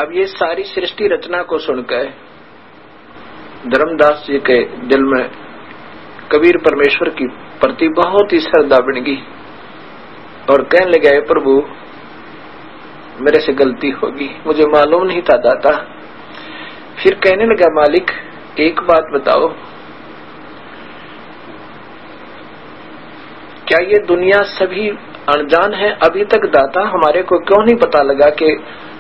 अब ये सारी सृष्टि रचना को सुनकर धर्मदास जी के दिल में कबीर परमेश्वर की प्रति बहुत ही श्रद्धा बन गई और कहने लगे, प्रभु मेरे से गलती होगी, मुझे मालूम नहीं था दाता। फिर कहने लगा, मालिक एक बात बताओ, क्या ये दुनिया सभी अनजान है? अभी तक दाता हमारे को क्यों नहीं पता लगा कि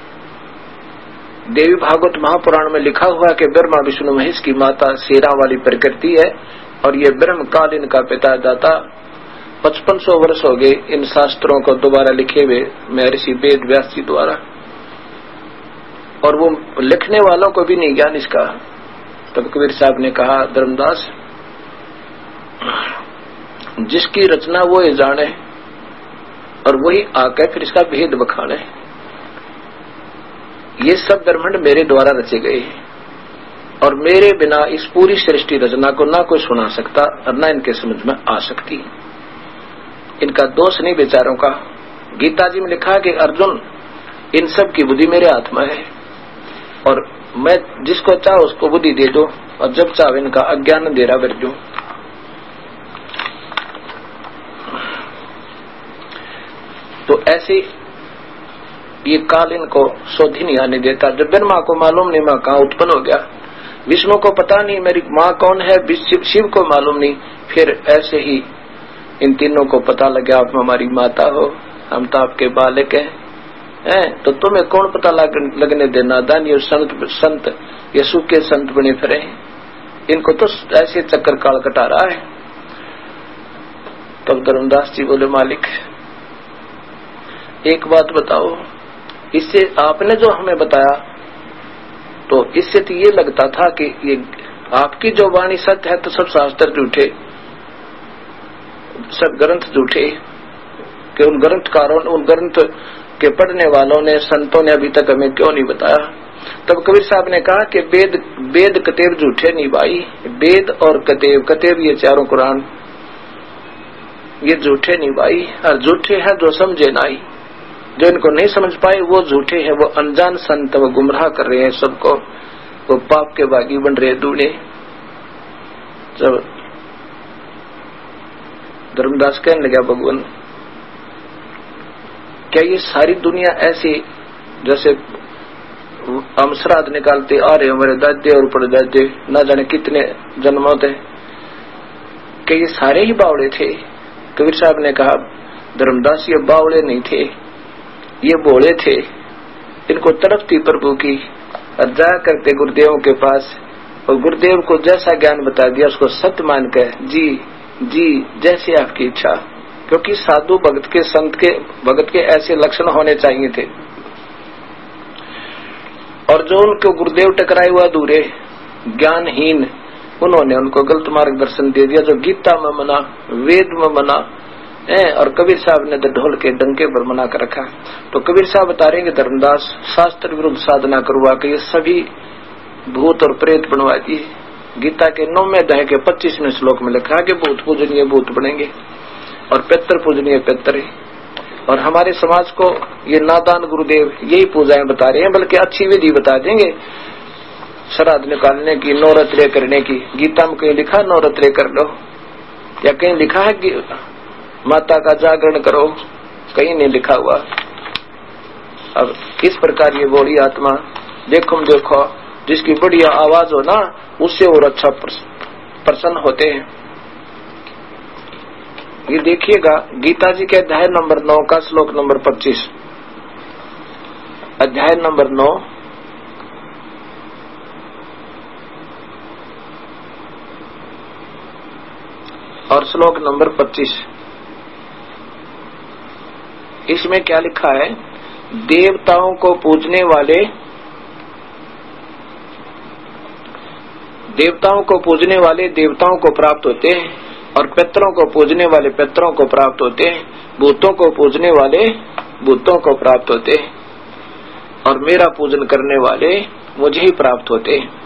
देवी भागवत महापुराण में लिखा हुआ कि ब्रह्मा विष्णु महेश की माता शेरा वाली प्रकृति है और ये ब्रह्म काल इनका पिता दाता। 5500 वर्ष हो गए इन शास्त्रों को दोबारा लिखे हुए महर्षि वेद व्यास जी द्वारा, और वो लिखने वालों को भी नहीं ज्ञान इसका। तब कबीर साहब ने कहा, धर्मदास जिसकी रचना वो ये जाने और वही आकर फिर इसका भेद बखाने। ये सब ब्रह्मांड मेरे द्वारा रचे गए और मेरे बिना इस पूरी सृष्टि रचना को ना कोई सुना सकता और ना इनके समझ में आ सकती। इनका दोष नहीं बेचारों का। गीता जी में लिखा कि अर्जुन इन सब की बुद्धि मेरे हाथ में है और मैं जिसको चाहो उसको बुद्धि दे दो और जब चाहो इनका अज्ञान अंधेरा भर दो। तो ऐसे ये काल इनको शोधी नहीं आने देता। जब ब्रह्मा को मालूम नहीं माँ कहाँ उत्पन्न हो गया, विष्णु को पता नहीं मेरी माँ कौन है, शिव को मालूम नहीं, फिर ऐसे ही इन तीनों को पता लग गया आप हमारी माता हो, हम तो आपके बालक हैं। तो तुम्हें कौन पता लगने देना? दानी और संत यीशु के संत बने फिरे, इनको तो ऐसे चक्कर काल कटा रहा है। तब धर्मदास जी बोले, मालिक एक बात बताओ, इससे आपने जो हमें बताया तो इससे तो ये लगता था कि ये आपकी जो वाणी सत्य है तो सब शास्त्र झूठे, सब ग्रंथ झूठे, कि उन ग्रंथकारों उन ग्रंथ के पढ़ने वालों ने संतों ने अभी तक हमें क्यों नहीं बताया। तब कबीर साहब ने कहा कि वेद कतेब झूठे नहीं भाई, वेद और कतेब ये चारों कुरान ये झूठे नहीं भाई, और झूठे है जो समझे नहीं, जो इनको नहीं समझ पाए वो झूठे हैं, वो अनजान संत वो गुमराह कर रहे हैं सबको, वो पाप के बागी बन रहे दूने। जब धर्मदास कहने लगा, भगवान क्या ये सारी दुनिया ऐसी जैसे हम श्राद्ध निकालते आ रहे हमारे दादे और परदादे न जाने कितने जन्मों थे, क्या ये सारे ही बावड़े थे? कबीर साहब ने कहा, धर्मदास ये बावड़े नहीं थे, ये बोले थे, इनको तरफ थी प्रभु की, और जा करते गुरुदेवों के पास और गुरुदेव को जैसा ज्ञान बता दिया उसको सत्य मान कर जी जी जैसे आपकी इच्छा, क्योंकि साधु भगत के संत के भगत के ऐसे लक्षण होने चाहिए थे। और जो उनको गुरुदेव टकराए हुआ दूरे ज्ञानहीन, उन्होंने उनको गलत मार्गदर्शन दे दिया, जो गीता में मना, वेद में मना, और कबीर साहब ने तो ढोल के डंके पर मना कर रखा। तो कबीर साहब बता रहे हैं कि धर्मदास शास्त्र विरुद्ध साधना करवा के ये सभी भूत और प्रेत बनवा दिए। गीता के 9वें अध्याय के 25वें श्लोक में लिखा कि भूत पूजनीय भूत बनेंगे और पितर पूजनीय पितर। और हमारे समाज को ये नादान गुरुदेव यही पूजाएं बता रहे हैं, बल्कि अच्छी विधि बता देंगे श्राद्ध निकालने की, नवरात्रे करने की। गीता में कहीं लिखा नवरात्रे कर लो, या कहीं लिखा है कि माता का जागरण करो, कहीं नहीं लिखा हुआ। अब किस प्रकार ये बोली आत्मा देखो जिसकी बढ़िया आवाज हो ना, उससे और अच्छा प्रसन्न होते हैं। ये देखिएगा गीता जी के अध्याय नंबर 9 का श्लोक नंबर 25, अध्याय नंबर 9 और श्लोक नंबर 25। इसमें क्या लिखा है? देवताओं को पूजने वाले देवताओं को प्राप्त होते हैं, और पितरों को पूजने वाले पितरों को प्राप्त होते हैं, भूतों को पूजने वाले भूतों को प्राप्त होते हैं, और मेरा पूजन करने वाले मुझे ही प्राप्त होते हैं।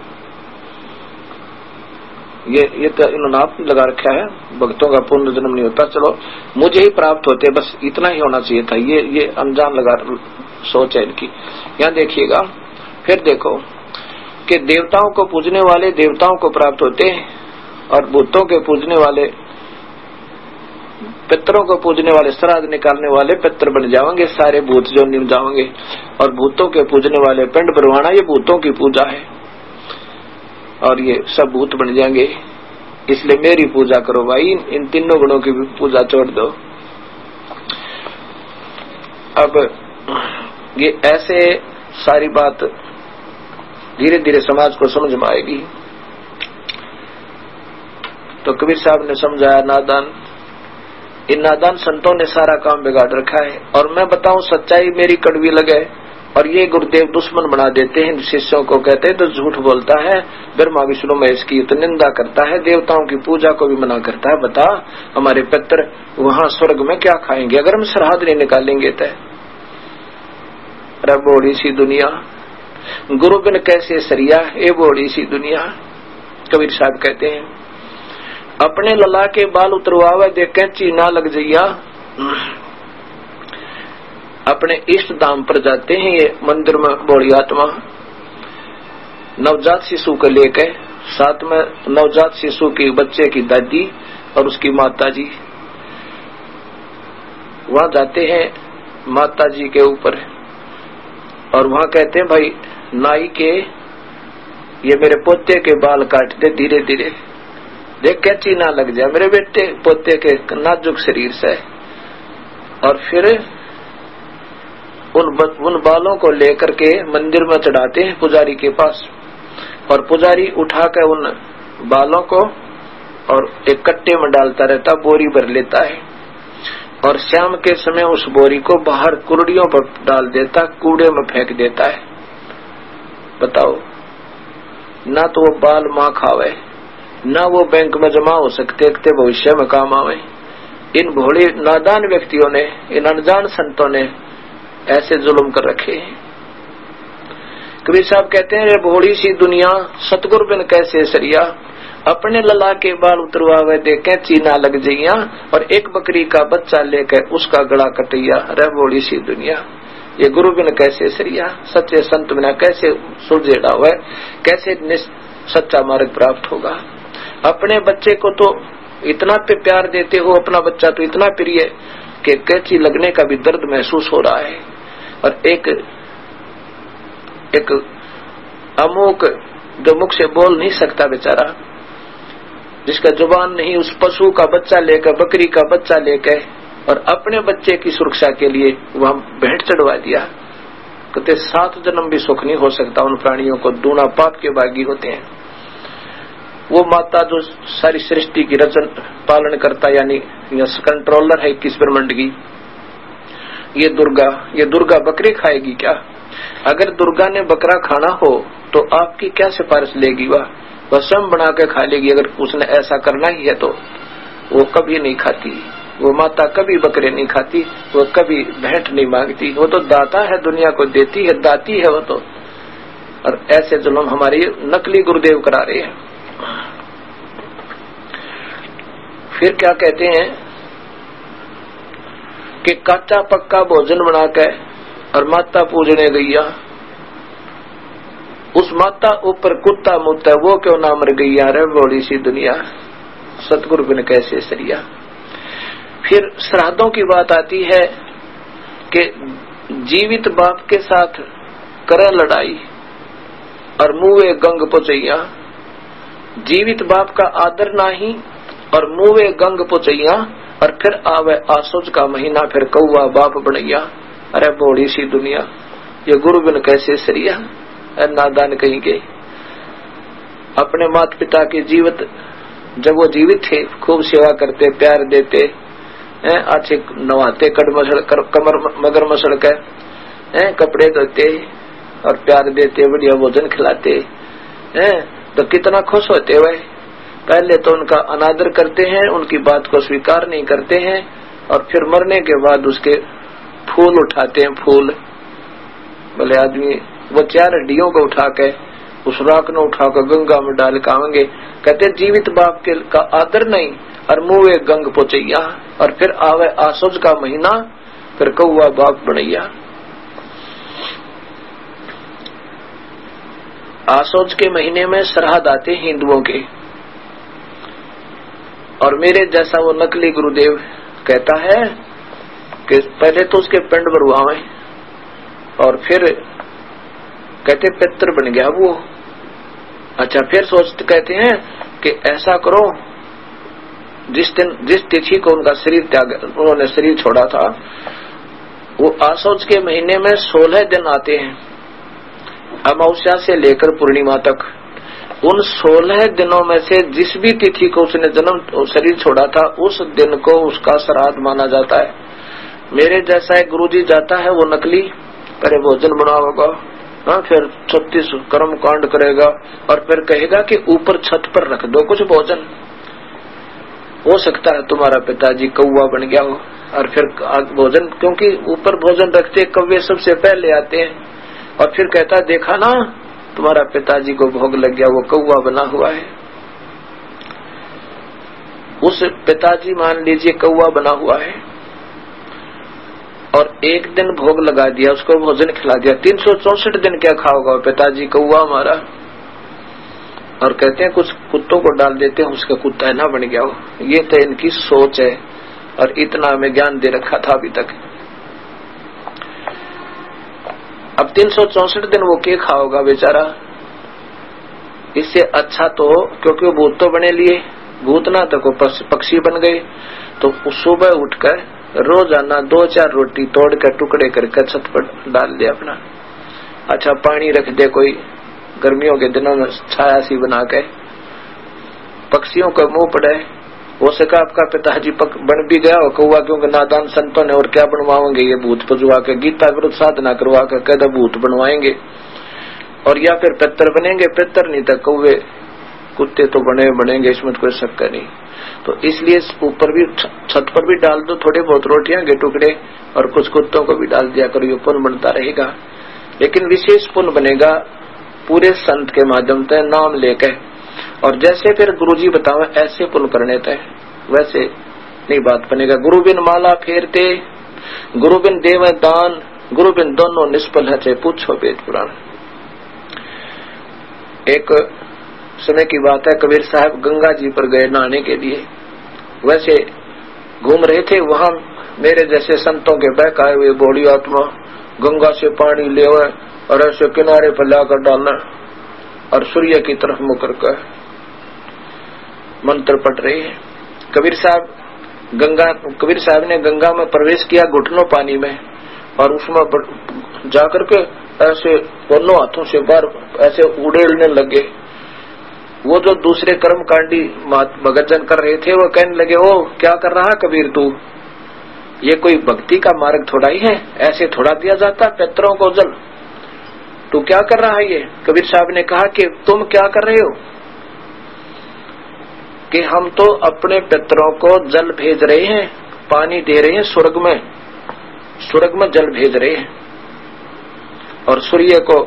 ये तो इन्होंने आप लगा रखा है, भक्तों का पुनर्जन्म नहीं होता, चलो मुझे ही प्राप्त होते, बस इतना ही होना चाहिए था। ये अनजान लगा सोच है इनकी। यहाँ देखिएगा, फिर देखो कि देवताओं को पूजने वाले देवताओं को प्राप्त होते हैं, और भूतों के पूजने वाले पितरों को पूजने वाले, श्राद्ध निकालने वाले पितर बन जाएंगे, सारे भूत जो निम जाएंगे। और भूतों के पूजने वाले पिंड भरवाना, ये भूतों की पूजा है, और ये सब भूत बन जाएंगे। इसलिए मेरी पूजा करो भाई, इन तीनों गुणों की भी पूजा छोड़ दो। अब ये ऐसे सारी बात धीरे धीरे समाज को समझ में आएगी। तो कबीर साहब ने समझाया, नादान, इन नादान संतों ने सारा काम बिगाड़ रखा है। और मैं बताऊं, सच्चाई मेरी कड़वी लगे, और ये गुरुदेव दुश्मन बना देते हैं शिष्यों को, कहते हैं तो झूठ बोलता है, ब्रह्मा विष्णु महेश की तो निंदा करता है, देवताओं की पूजा को भी मना करता है। बता हमारे पितर वहां स्वर्ग में क्या खाएंगे अगर हम श्राद्ध नहीं निकालेंगे? तय अरे बोड़ी सी दुनिया, गुरु बिन कैसे सरिया, ए बोड़ी सी दुनिया। कबीर साहब कहते हैं, अपने लला के बाल उतरवावे दे कैंची ना लग जइया। अपने इष्ट धाम पर जाते हैं ये मंदिर में बड़ी आत्मा, नवजात शिशु को लेकर, साथ में नवजात शिशु की बच्चे की दादी और उसकी माता जी वहां जाते हैं माता जी के ऊपर, और वहां कहते हैं भाई नाई के ये मेरे पोते के बाल काट दे धीरे धीरे, देख कैंची ना लग जाए मेरे बेटे पोते के नाजुक शरीर से। और फिर उन बालों को लेकर के मंदिर में चढ़ाते हैं पुजारी के पास, और पुजारी उठाकर उन बालों को और एक कट्टे में डालता रहता, बोरी भर लेता है, और शाम के समय उस बोरी को बाहर कुर्डियों पर डाल देता, कूड़े में फेंक देता है। बताओ, ना तो वो बाल माँ खावे, ना वो बैंक में जमा हो सकते भविष्य में काम आवे। इन भोले नादान व्यक्तियों ने, इन अनजान संतों ने ऐसे जुल्म कर रखे हैं। कबीर साहब कहते हैं, भोली सी दुनिया सतगुरु बिन कैसे सरिया, अपने लला के बाल उतरवावे दे कैंची ना लग जइया, और एक बकरी का बच्चा लेकर उसका गला कटैया। रे भोली सी दुनिया, ये गुरु बिन कैसे सरिया, सच्चे संत बिना कैसे सुलझेड़ा हुआ, कैसे सच्चा मार्ग प्राप्त होगा। अपने बच्चे को तो इतना प्यार देते हो, अपना बच्चा तो इतना प्रिय कि कैंची लगने का भी दर्द महसूस हो रहा है। और एक अमोक जो मुख से बोल नहीं सकता बेचारा, जिसका जुबान नहीं, उस पशु का बच्चा लेकर, बकरी का बच्चा लेकर, और अपने बच्चे की सुरक्षा के लिए वहां भेंट चढ़वा दिया। कहते 7 जन्म भी सुख नहीं हो सकता उन प्राणियों को, दूना पाप के भागी होते हैं। वो माता जो सारी सृष्टि की रचन पालन करता, यानी कंट्रोलर है 21 ब्रह्मांड की, ये दुर्गा बकरी खाएगी क्या? अगर दुर्गा ने बकरा खाना हो तो आपकी क्या सिफारिश लेगी? वह स्वयं बना के खा लेगी। अगर उसने ऐसा करना ही है तो वो कभी नहीं खाती, वो माता कभी बकरे नहीं खाती, वो कभी भेंट नहीं मांगती। वो तो दाता है, दुनिया को देती है, दाती है वो तो। और ऐसे जुल्म हमारे नकली गुरुदेव करा रहे हैं। फिर क्या कहते हैं कि कच्चा पक्का भोजन बनाकर और माता पूजने गैया, उस माता ऊपर कुत्ता मुत्ता वो क्यों ना मर गैया। रे बड़ी सी दुनिया, सतगुरु बिन कैसे सरिया। फिर श्राद्धों की बात आती है कि जीवित बाप के साथ करे लड़ाई और मुँहे गंग पुचैया। जीवित बाप का आदर नहीं और मुँहे गंग पुचैया, और फिर आवे आसुज का महीना, फिर कौवा बाप बनैया। अरे बड़ी सी दुनिया, ये गुरु बिन कैसे सरिया। नादान कहेंगे, अपने माता पिता के जीवित, जब वो जीवित थे, खूब सेवा करते, प्यार देते, अच्छे नवाते, कमर मगर मसल कर कपड़े धोते और प्यार देते, बढ़िया भोजन खिलाते, तो कितना खुश होते वह। पहले तो उनका अनादर करते हैं, उनकी बात को स्वीकार नहीं करते हैं, और फिर मरने के बाद उसके फूल उठाते हैं। फूल बोले आदमी वो 4 हड्डियों को उठा के, उस राख ने उठाकर गंगा में डाल कावेंगे। कहते जीवित बाप के का आदर नहीं और मुँहे गंग पोचैया, और फिर आवे आसुज का महीना, फिर कौवा बाप बनैया। आसोज के महीने में श्राद्ध आते हिंदुओं के, और मेरे जैसा वो नकली गुरुदेव कहता है कि पहले तो उसके पिंड भरवाएं और फिर कहते पितर बन गया वो। अच्छा, फिर सोचते कहते हैं कि ऐसा करो, जिस तिथि को उनका शरीर त्याग, उन्होंने शरीर छोड़ा था, वो आसोज के महीने में 16 दिन आते हैं, अमावस्या से लेकर पूर्णिमा तक। उन 16 दिनों में से जिस भी तिथि को उसने शरीर छोड़ा था, उस दिन को उसका श्राद्ध माना जाता है। मेरे जैसा एक गुरुजी जाता है, वो नकली करे भोजन बनाओगा, फिर 36 कर्म कांड करेगा और फिर कहेगा कि ऊपर छत पर रख दो कुछ भोजन। हो सकता है तुम्हारा पिताजी कौवा बन गया हो, और फिर भोजन, क्योंकि ऊपर भोजन रखते कौवे सबसे पहले आते हैं, और फिर कहता देखा ना तुम्हारा पिताजी को भोग लग गया, वो कौवा बना हुआ है। उस पिताजी मान लीजिए कौवा बना हुआ है, और एक दिन भोग लगा दिया, उसको भोजन खिला दिया, 364 दिन क्या खाओगा पिताजी कौवा हमारा। और कहते हैं कुछ कुत्तों को डाल देते हैं, उसका कुत्ता है ना बन गया हो। ये तो इनकी सोच है, और इतना हमें ज्ञान दे रखा था अभी तक। अब 364 दिन वो क्या खाओगा बेचारा। इससे अच्छा तो, क्योंकि वो भूत तो बने लिए, भूत ना तो पक्षी बन गए, तो सुबह उठकर रोजाना 2-4 रोटी तोड़ कर टुकड़े करके छत पर डाल दे अपना। अच्छा, पानी रख दे कोई, गर्मियों के दिनों में छाया सी बना के, पक्षियों का मुंह पड़े। हो सका आपका पिताजी बन भी गया हो कौवा, क्योंकि नादान संतों ने और क्या बनवाएंगे ये भूत पजुआ के, गीता विरुद्ध साधना करवा कर कहते भूत बनवाएंगे, और या फिर पितर बनेंगे। पितर नहीं तो कौवे कुत्ते तो बनेंगे, इसमें कोई शक नहीं। तो इसलिए ऊपर भी छत पर भी डाल दो थोड़े बहुत रोटियां के टुकड़े, और कुछ कुत्तों को भी डाल दिया करो, ये पुण्य बनता रहेगा। लेकिन विशेष पुण्य बनेगा पूरे संत के माध्यम से नाम लेके, और जैसे फिर गुरुजी बतावे ऐसे पुण्य करने थे, वैसे नहीं बात बनेगा। गुरु बिन माला फेरते, गुरु बिन देव दान, गुरु बिन दोनों निष्फल है, चाहे पूछो वेद पुराण। एक समय की बात है, कबीर साहब गंगा जी पर गए नहाने के लिए, वैसे घूम रहे थे, वहां मेरे जैसे संतों के बहकाए हुए बौड़ी आत्मा गंगा से पानी ले और ऐसे किनारे पर लाकर डालना, और सूर्य की तरफ मुख कर मंत्र पढ़ रहे हैं। कबीर साहब ने गंगा में प्रवेश किया घुटनों पानी में, और उसमें जाकर के ऐसे दोनों हाथों से बाहर ऐसे उड़ेलने लगे। वो जो दूसरे कर्मकांडी भगत जन कर रहे थे, वो कहने लगे, ओ क्या कर रहा कबीर तू, ये कोई भक्ति का मार्ग थोड़ा ही है, ऐसे थोड़ा दिया जाता पितरों को जल, तू क्या कर रहा है ये। कबीर साहब ने कहा कि तुम क्या कर रहे हो, कि हम तो अपने पितरों को जल भेज रहे हैं, पानी दे रहे हैं, स्वर्ग में जल भेज रहे हैं, और सूर्य को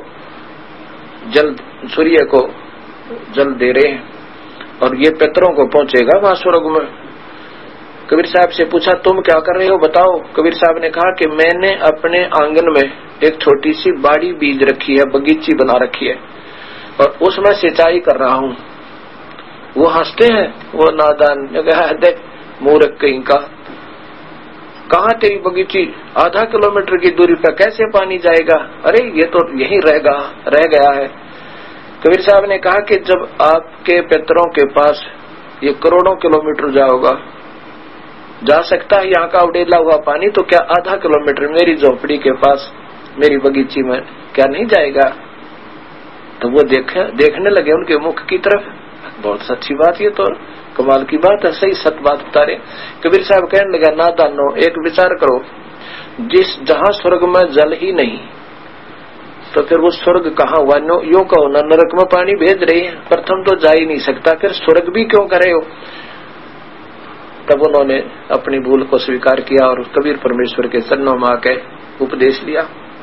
जल दे रहे हैं, और ये पितरों को पहुंचेगा वहां स्वर्ग में। कबीर साहब से पूछा तुम क्या कर रहे हो बताओ। कबीर साहब ने कहा कि मैंने अपने आंगन में एक छोटी सी बाड़ी बीज रखी है, बगीची बना रखी है, और उसमें सिंचाई कर रहा हूँ। वो हंसते हैं, वो नादान देख मूर्ख कहीं का, कहाँ तेरी बगीची, आधा किलोमीटर की दूरी पर कैसे पानी जाएगा, अरे ये तो यहीं रह गया है। कबीर साहब ने कहा कि जब आपके पितरों के पास ये करोड़ों किलोमीटर जाओगा, जा सकता है यहाँ का उड़ेला हुआ पानी, तो क्या आधा किलोमीटर मेरी झोपड़ी के पास मेरी बगीची में क्या नहीं जाएगा। तो वो देखने लगे उनके मुख की तरफ। बहुत सच्ची बात, ये तो कमाल की बात है, सही सत बात बता रहे। कबीर साहब कहने लगा, नादानो एक विचार करो, जहाँ स्वर्ग में जल ही नहीं, तो फिर वो स्वर्ग कहाँ हुआ। यूं कहो ना, नरक में पानी भेज रही है, प्रथम तो जा ही नहीं सकता, फिर स्वर्ग भी क्यों करे हो। तब उन्होंने अपनी भूल को स्वीकार किया और कबीर परमेश्वर के चरणों में आके उपदेश लिया।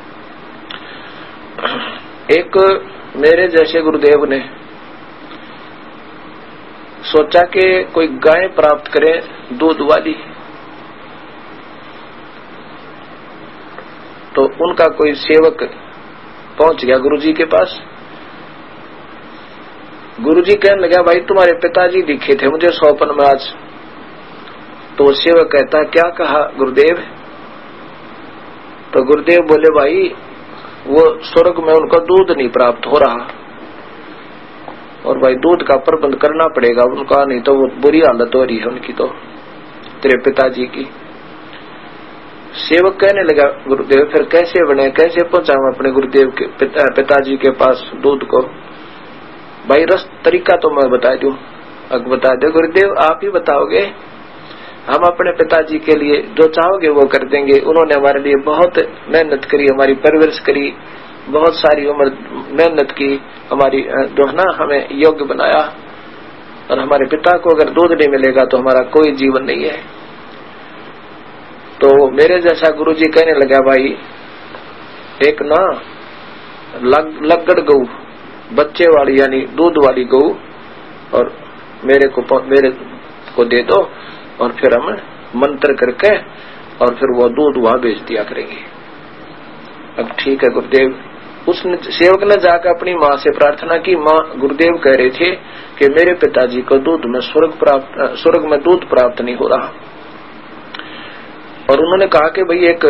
एक मेरे जैसे गुरुदेव ने सोचा कि कोई गाय प्राप्त करे दूध वाली, तो उनका कोई सेवक पहुंच गया गुरुजी के पास, गुरुजी कहने लगा, भाई तुम्हारे पिताजी दिखे थे मुझे स्वप्न में आज। तो सेवक कहता है, क्या कहा गुरुदेव? तो गुरुदेव बोले, भाई वो स्वर्ग में उनको दूध नहीं प्राप्त हो रहा, और भाई दूध का प्रबंध करना पड़ेगा उनका, नहीं तो वो बुरी हालत हो रही है उनकी, तो तेरे पिताजी की। सेवक कहने लगा, गुरुदेव फिर कैसे बने, कैसे पहुंचाऊं अपने गुरुदेव के पिताजी के पास दूध को? भाई तरीका तो मैं बता दूं। अब बता दो गुरुदेव, आप ही बताओगे? हम अपने पिताजी के लिए जो चाहोगे वो कर देंगे। उन्होंने हमारे लिए बहुत मेहनत करी, हमारी परवरिश करी, बहुत सारी उम्र मेहनत की, हमारी जो है ना हमें योग्य बनाया, और हमारे पिता को अगर दूध नहीं मिलेगा तो हमारा कोई जीवन नहीं है। तो मेरे जैसा गुरुजी कहने लगा, भाई एक ना लगड़ गऊ, बच्चे वाली यानी दूध वाली गऊ, और मेरे को दे दो, और फिर हम मंत्र करके और फिर वो दूध वहां बेच दिया करेंगे। अब ठीक है गुरुदेव। उसने सेवक ने जाकर अपनी माँ से प्रार्थना की, माँ गुरुदेव कह रहे थे कि मेरे पिताजी को दूध में स्वर्ग में दूध प्राप्त नहीं हो रहा, और उन्होंने कहा कि भाई एक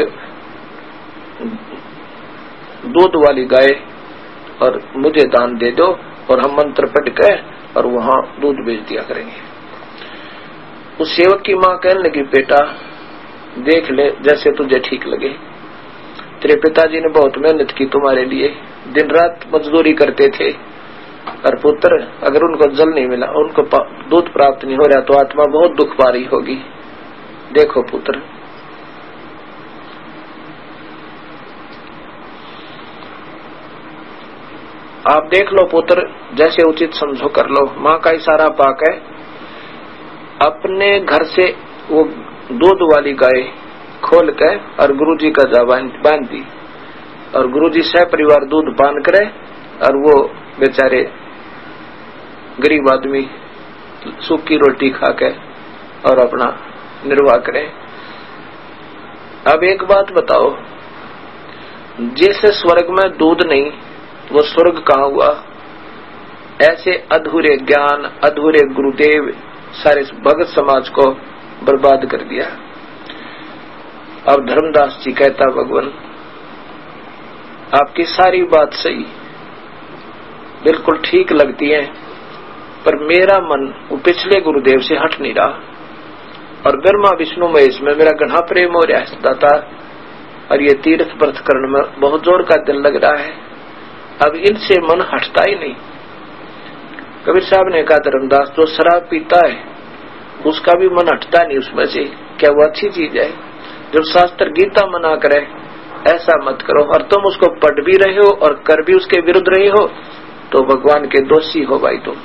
दूध वाली गाय और मुझे दान दे दो, और हम मंत्र पढ़ के और वहां दूध बेच दिया करेंगे। उस सेवक की माँ कहने लगी, बेटा देख ले जैसे तुझे ठीक लगे, तेरे पिताजी ने बहुत मेहनत की तुम्हारे लिए, दिन रात मजदूरी करते थे, और पुत्र अगर उनको जल नहीं मिला, उनको दूध प्राप्त नहीं हो रहा तो आत्मा बहुत दुख पा रही होगी। देखो पुत्र, आप देख लो पुत्र, जैसे उचित समझो कर लो। माँ का इशारा पाकर अपने घर से वो दूध वाली गाय खोल कर और गुरुजी का जा बांध दी, और गुरुजी सह परिवार दूध पान करे, और वो बेचारे गरीब आदमी सूखी रोटी खाके और अपना निर्वाह करे। अब एक बात बताओ, जैसे स्वर्ग में दूध नहीं वो स्वर्ग कहाँ हुआ? ऐसे अधूरे ज्ञान, अधूरे गुरुदेव सारे भगत समाज को बर्बाद कर दिया। अब धर्मदास जी कहता, भगवान आपकी सारी बात सही, बिल्कुल ठीक लगती है, पर मेरा मन वो पिछले गुरुदेव से हट नहीं रहा, और ब्रह्मा विष्णु महेश में मेरा घना प्रेम हो रहा है दाता, और ये तीर्थ व्रत करने में बहुत जोर का दिल लग रहा है। अब इनसे मन हटता ही नहीं। कबीर साहब ने कहा, धर्मदास जो शराब पीता है उसका भी मन हटता नहीं उसमें से, क्या वो अच्छी चीज है? जब शास्त्र गीता मना करे ऐसा मत करो, और तुम उसको पढ़ भी रहे हो और कर भी उसके विरुद्ध रहे हो, तो भगवान के दोषी हो भाई तुम।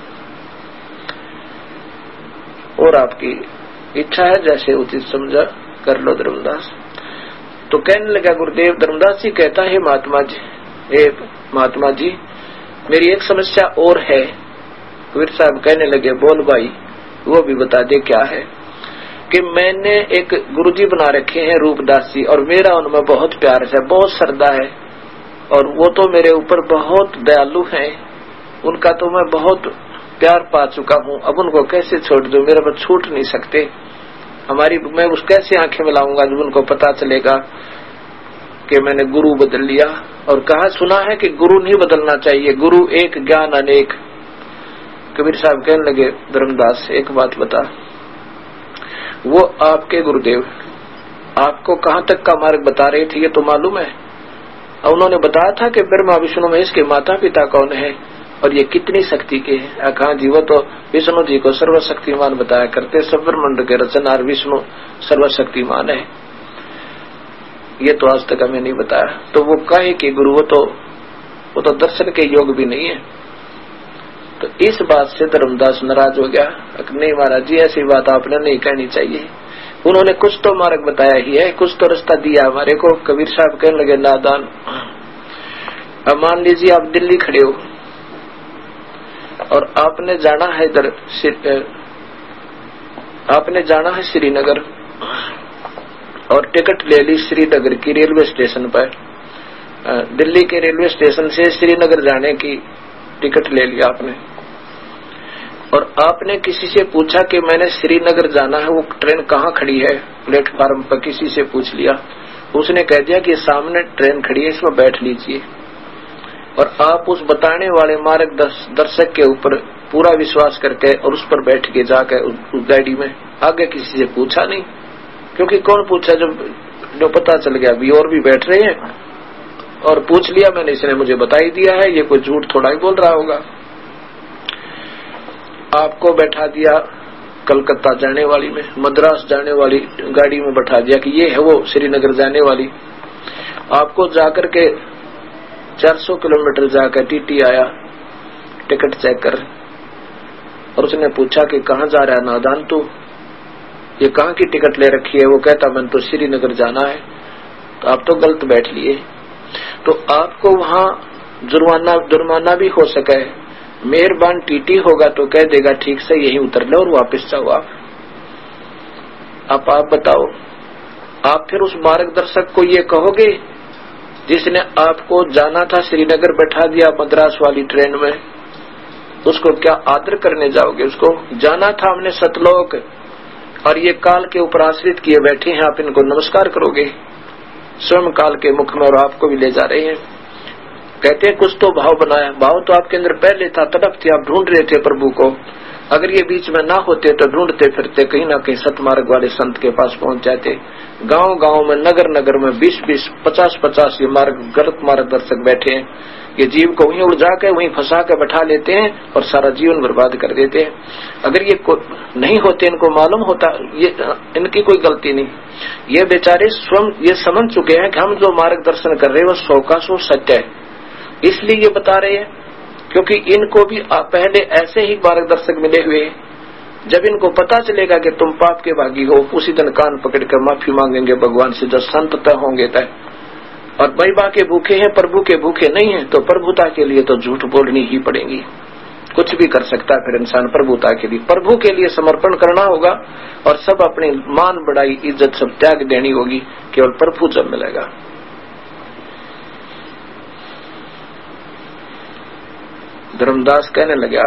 और आपकी इच्छा है जैसे उचित समझा कर लो धर्मदास। तो कहने लगा गुरुदेव, धर्मदास जी कहता है, महात्मा जी मेरी एक समस्या और है। कबीर साहब कहने लगे, बोल भाई, वो भी बता दे क्या है? कि मैंने एक गुरुजी बना रखे हैं रूपदास जी, और मेरा उनमें बहुत प्यार है, बहुत श्रद्धा है, और वो तो मेरे ऊपर बहुत दयालु हैं, उनका तो मैं बहुत प्यार पा चुका हूँ। अब उनको कैसे छोड़ दूं? मेरे पर छूट नहीं सकते। मैं उस कैसे आंखें मिलाऊंगा जब उनको पता चलेगा कि मैंने गुरु बदल लिया? और कहा सुना है कि गुरु नहीं बदलना चाहिए, गुरु एक ज्ञान अनेक। कबीर साहब कहने लगे, धर्मदास एक बात बता, वो आपके गुरुदेव आपको कहाँ तक का मार्ग बता रहे थे ये तो मालूम है? और उन्होंने बताया था कि ब्रह्मा विष्णु महेश के माता पिता कौन है और ये कितनी शक्ति के हैं। कहा जी वो तो विष्णु जी को सर्वशक्तिमान बताया करते, ब्रह्मांड के रचनहार विष्णु सर्वशक्तिमान है, ये तो आज तक हमें नहीं बताया। तो वो कहे कि गुरु वो तो दर्शन के योग भी नहीं है। तो इस बात से धर्मदास नाराज हो गया, नहीं महाराज जी ऐसी बात आपने नहीं कहनी चाहिए, उन्होंने कुछ तो मार्ग बताया ही है, कुछ तो रास्ता दिया हमारे को। कबीर साहब कहने लगे, नादान, अब मान लीजिए आप दिल्ली खड़े हो और आपने जाना है श्रीनगर, और टिकट ले ली श्रीनगर की रेलवे स्टेशन पर। दिल्ली के रेलवे स्टेशन से श्रीनगर जाने की टिकट ले लिया आपने, और आपने किसी से पूछा कि मैंने श्रीनगर जाना है, वो ट्रेन कहाँ खड़ी है, प्लेटफार्म पर किसी से पूछ लिया, उसने कह दिया कि सामने ट्रेन खड़ी है, इसमें बैठ लीजिए, और आप उस बताने वाले मार्गदर्शक के ऊपर पूरा विश्वास करके और उस पर बैठ के जाकर उस गाड़ी में आगे किसी से पूछा नहीं, क्योंकि कौन पूछा, जो पता चल गया भी और भी बैठ रहे हैं और पूछ लिया मैंने, इसने मुझे बता ही दिया है, ये कोई झूठ थोड़ा ही बोल रहा होगा। आपको बैठा दिया कलकत्ता जाने वाली में, मद्रास जाने वाली गाड़ी में बैठा दिया कि ये है वो श्रीनगर जाने वाली। आपको जाकर के 400 किलोमीटर जाकर टीटी आया टिकट चेक कर, और उसने पूछा कि कहाँ जा रहा है नादान तू, ये कहाँ की टिकट ले रखी है? वो कहता मैंने तो श्रीनगर जाना है। तो आप तो गलत बैठ लिए। तो आपको वहाँ जुर्माना भी हो सके, मेहरबान टीटी होगा तो कह देगा ठीक से यहीं उतर लो और वापस जाओ आप बताओ, आप फिर उस मार्गदर्शक को ये कहोगे जिसने आपको जाना था श्रीनगर बैठा दिया मद्रास वाली ट्रेन में, उसको क्या आदर करने जाओगे? उसको जाना था हमने सतलोक और ये काल के ऊपर आश्रित किए बैठे हैं, आप इनको नमस्कार करोगे? स्वयं काल के मुख में और आपको भी ले जा रहे हैं। कहते हैं कुछ तो भाव बनाया, भाव तो आपके अंदर पहले था, तड़प थी, आप ढूंढ रहे थे प्रभु को। अगर ये बीच में ना होते तो ढूंढते फिरते कहीं ना कहीं सतमार्ग वाले संत के पास पहुंच जाते। गांव गांव में, नगर नगर में 20-20, 50-50 ये गलत मार्गदर्शक बैठे हैं। ये जीव को वहीं उलझा के वहीं फंसा के बैठा लेते हैं और सारा जीवन बर्बाद कर देते हैं। अगर ये नहीं होते, इनको मालूम होता, ये इनकी कोई गलती नहीं, ये बेचारे स्वयं ये समझ चुके हैं कि हम जो मार्गदर्शन कर रहे हैं वो 100% सत्य है, इसलिए ये बता रहे हैं। क्योंकि इनको भी पहले ऐसे ही मार्गदर्शक मिले हुए, जब इनको पता चलेगा कि तुम पाप के भागी हो, उसी दिन कान पकड़ कर माफी मांगेंगे भगवान से, जब संत तय होंगे तय। और महिमा के भूखे हैं, प्रभु के भूखे नहीं है, तो प्रभुता के लिए तो झूठ बोलनी ही पड़ेगी। कुछ भी कर सकता है फिर इंसान प्रभुता के लिए, प्रभु के लिए समर्पण करना होगा और सब अपनी मान बढ़ाई इज्जत सब त्याग देनी होगी, केवल प्रभु जब मिलेगा। धर्मदास कहने लगा,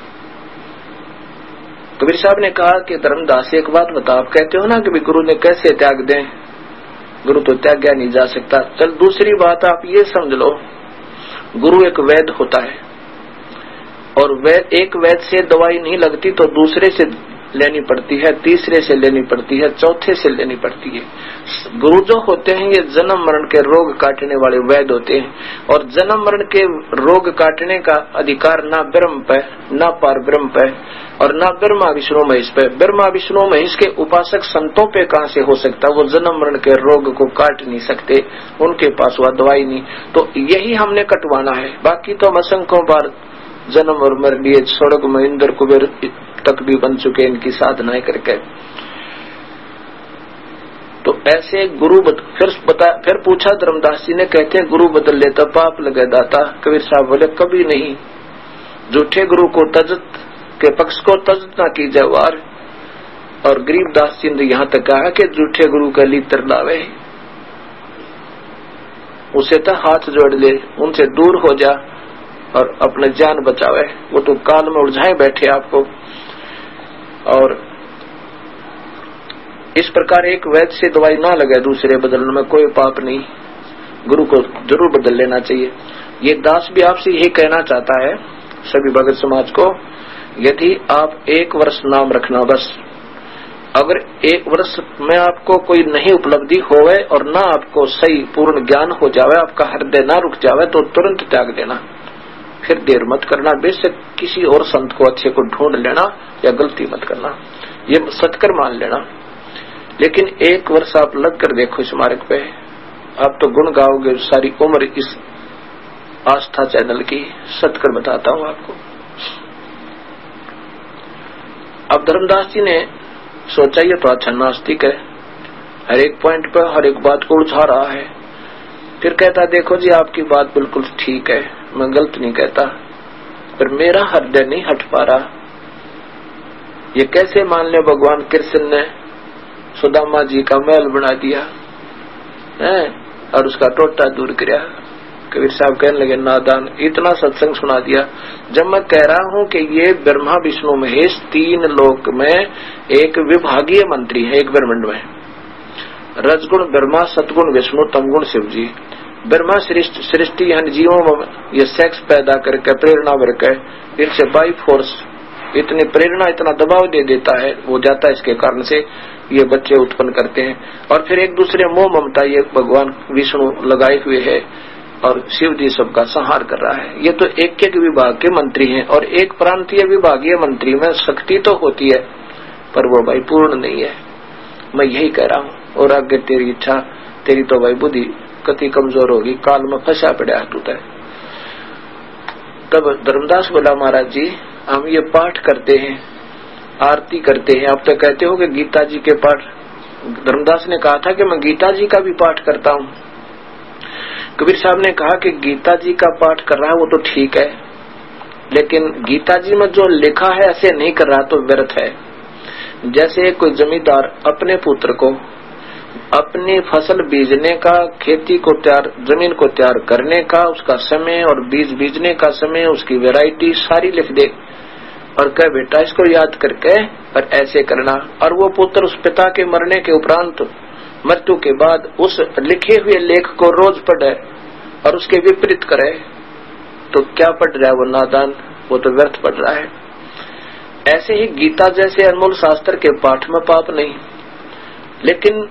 कबीर साहब ने कहा कि धर्मदास एक बात बता, आप कहते हो ना कि गुरु ने कैसे त्याग दें, गुरु तो त्याग नहीं जा सकता। चल दूसरी बात आप ये समझ लो, गुरु एक वैद्य होता है और एक वैद्य से दवाई नहीं लगती तो दूसरे से लेनी पड़ती है, तीसरे से लेनी पड़ती है, चौथे से लेनी पड़ती है। गुरु जो होते हैं ये जन्म मरण के रोग काटने वाले वैद्य होते हैं, और जन्म मरण के रोग काटने का अधिकार ना ब्रह्म पे, ना पार ब्रह्म पे, और ना ब्रह्मा विष्णु महेश पे। ब्रह्मा विष्णु महेश के उपासक संतों पे कहां से हो सकता? वो जन्म मरण के रोग को काट नहीं सकते, उनके पास वह दवाई नहीं। तो यही हमने कटवाना है, बाकी तो हम असंख्यों बार जन्म और मर लिए, स्वर्ग में इंद्र कुबेर तक भी बन चुके इनकी साधनाएं करके। तो ऐसे गुरु फिर पूछा धर्मदास जी ने, कहते हैं गुरु बदल लेता पाप लगे दाता। कबीर साहब बोले कभी नहीं, झूठे गुरु को तजत के पक्ष को तजत ना कीजिए वार। और गरीबदास जी ने यहाँ तक कहा कि झूठे गुरु का लीतर लावे, उसे तो हाथ जोड़ ले, उनसे दूर हो जा और अपने जान बचावे। वो तो काल में उलझाए बैठे आपको। और इस प्रकार एक वैद्य से दवाई ना लगे, दूसरे बदलने में कोई पाप नहीं, गुरु को जरूर बदल लेना चाहिए। ये दास भी आपसे यही कहना चाहता है सभी भगत समाज को, यदि आप 1 वर्ष नाम रखना बस, अगर 1 वर्ष में आपको कोई नहीं उपलब्धि होवे और ना आपको सही पूर्ण ज्ञान हो जावे, आपका हृदय ना रुक जावे, तो तुरंत त्याग देना, फिर देर मत करना। बेशक किसी और संत को अच्छे को ढूंढ लेना या गलती मत करना, ये सत्कर मान लेना। लेकिन 1 वर्ष आप लग कर देखो इस मार्ग पे, आप तो गुण गाओगे सारी उम्र इस आस्था चैनल की। सत्कर बताता हूँ आपको। अब धर्मदास जी ने सोचा ये तो अच्छा नास्तिक है, हर एक पॉइंट पर हर एक बात को उलझा रहा है। फिर कहता देखो जी आपकी बात बिल्कुल ठीक है, मैं गलत नहीं कहता, पर मेरा हृदय नहीं हट पा रहा। ये कैसे मान ले भगवान कृष्ण ने सुदामा जी का महल बना दिया है और उसका टोटा दूर किया, कबीर साहब कहने लगे, नादान, इतना सत्संग सुना दिया। जब मैं कह रहा हूं कि ये ब्रह्मा विष्णु महेश 3 लोक में एक विभागीय मंत्री है, एक ब्रह्मांड में रजगुण ब्रह्मा, सतगुण विष्णु, तमगुण शिव जी। ब्रह्मा सृष्टि यानी जीवों में ये सेक्स पैदा करके प्रेरणा भर के इनसे बाई फोर्स इतनी प्रेरणा, इतना दबाव दे देता है, वो जाता है, इसके कारण से ये बच्चे उत्पन्न करते हैं। और फिर एक दूसरे मोह ममता ये भगवान विष्णु लगाए हुए है और शिव जी सबका संहार कर रहा है। ये तो एक एक विभाग के मंत्री हैं और एक प्रांतीय विभागीय मंत्री में शक्ति तो होती है पर वो भाई पूर्ण नहीं है। मैं यही कह रहा हूँ। और आगे तेरी इच्छा, तेरी तो भाई बुद्धि कति कमजोर होगी, काल में फंसा पड़ा टूटा है। तब धर्मदास बोला, महाराज जी हम ये पाठ करते हैं, आरती करते हैं, आप तो कहते हो कि गीता जी के पाठ। धर्मदास ने कहा था कि मैं गीता जी का भी पाठ करता हूँ। कबीर साहब ने कहा कि गीता जी का पाठ कर रहा है वो तो ठीक है, लेकिन गीता जी में जो लिखा है ऐसे नहीं कर रहा तो व्यर्थ है। जैसे कोई जमींदार अपने पुत्र को अपनी फसल बीजने का, खेती को तैयार, जमीन को तैयार करने का, उसका समय और बीज बीजने का समय, उसकी वैरायटी सारी लिख दे और कह बेटा इसको याद करके और ऐसे करना। और वो पुत्र उस पिता के मरने के उपरांत, मृत्यु के बाद उस लिखे हुए लेख को रोज पढ़े और उसके विपरीत करे, तो क्या पढ़ रहा है वो नादान, वो तो व्यर्थ पढ़ रहा है। ऐसे ही गीता जैसे अनमोल शास्त्र के पाठ में पाप नहीं, लेकिन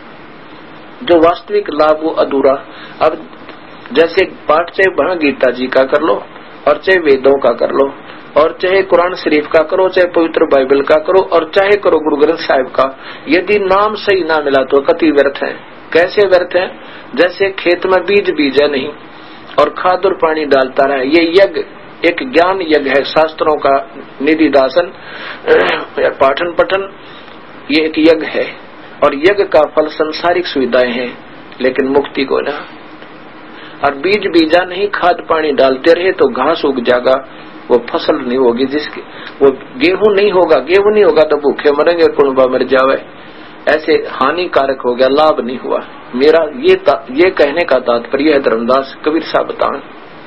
जो वास्तविक लाभ वो अधूरा। अब जैसे पाठ चाहे वहां गीता जी का कर लो और चाहे वेदों का कर लो और चाहे कुरान शरीफ का करो, चाहे पवित्र बाइबल का करो और चाहे करो गुरु ग्रंथ साहिब का, यदि नाम सही ना मिला तो कति व्यर्थ है। कैसे व्यर्थ है? जैसे खेत में बीज बीजा नहीं और खाद और पानी डालता रहे। ये यज्ञ एक ज्ञान यज्ञ है, शास्त्रों का निधिदासन पाठन पठन, ये एक यज्ञ है और यज्ञ का फल संसारिक सुविधाएं हैं लेकिन मुक्ति को ना। और बीज बीजा नहीं, खाद पानी डालते रहे तो घास उग जाएगा, वो फसल नहीं होगी, जिसकी वो गेहूं नहीं होगा तो भूखे मरेंगे, कुणबा मर जावे, ऐसे हानिकारक हो गया, लाभ नहीं हुआ। मेरा ये कहने का तात्पर्य है धर्मदास कबीर साहब बताएं।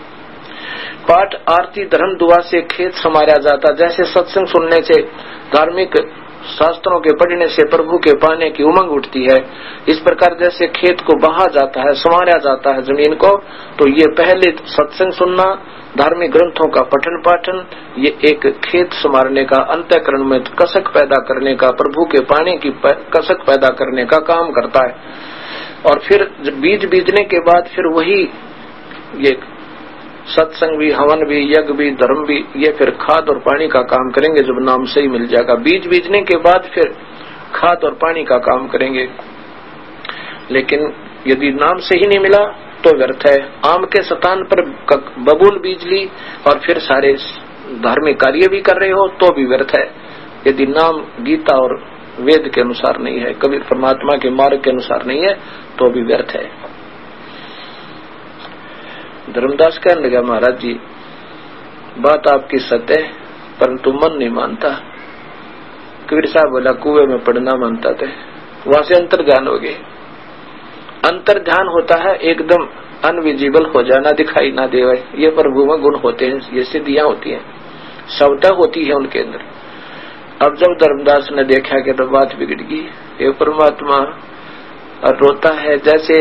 पाठ आरती धर्म दुआ से खेत संवारा जाता, जैसे सत्संग सुनने से, धार्मिक शास्त्रों के पढ़ने से प्रभु के पाने की उमंग उठती है, इस प्रकार जैसे खेत को बहा जाता है, संवारा जाता है जमीन को, तो ये पहले सत्संग सुनना, धार्मिक ग्रंथों का पठन पाठन, ये एक खेत संवारने का, अंतःकरण में कसक पैदा करने का, प्रभु के पाने की कसक पैदा करने का काम करता है। और फिर बीज बीजने के बाद फिर वही ये सत्संग भी, हवन भी, यज्ञ भी, धर्म भी, ये फिर खाद और पानी का काम करेंगे जब नाम सही मिल जाएगा। बीज बीजने के बाद फिर खाद और पानी का काम करेंगे, लेकिन यदि नाम सही नहीं मिला तो व्यर्थ है। आम के स्थान पर बबूल बीज ली और फिर सारे धार्मिक कार्य भी कर रहे हो तो भी व्यर्थ है, यदि नाम गीता और वेद के अनुसार नहीं है, कबीर परमात्मा के मार्ग के अनुसार नहीं है तो भी व्यर्थ है। धर्मदास कहने लगा, महाराज जी बात आपकी सत्य है परंतु मन नहीं मानता। कबीर साहब बोला, कुएं में पड़ना मानता थे, वहां से अंतर्ध्यान हो गए। अंतर्ध्यान होता है एकदम अनविजिबल हो जाना, दिखाई ना देवे, ये प्रभु में गुण होते हैं, ये सिद्धियां होती हैं, सवता होती है उनके अंदर। अब जब धर्मदास ने देखा कि तो बात बिगड़ गई, ये परमात्मा और रोता है जैसे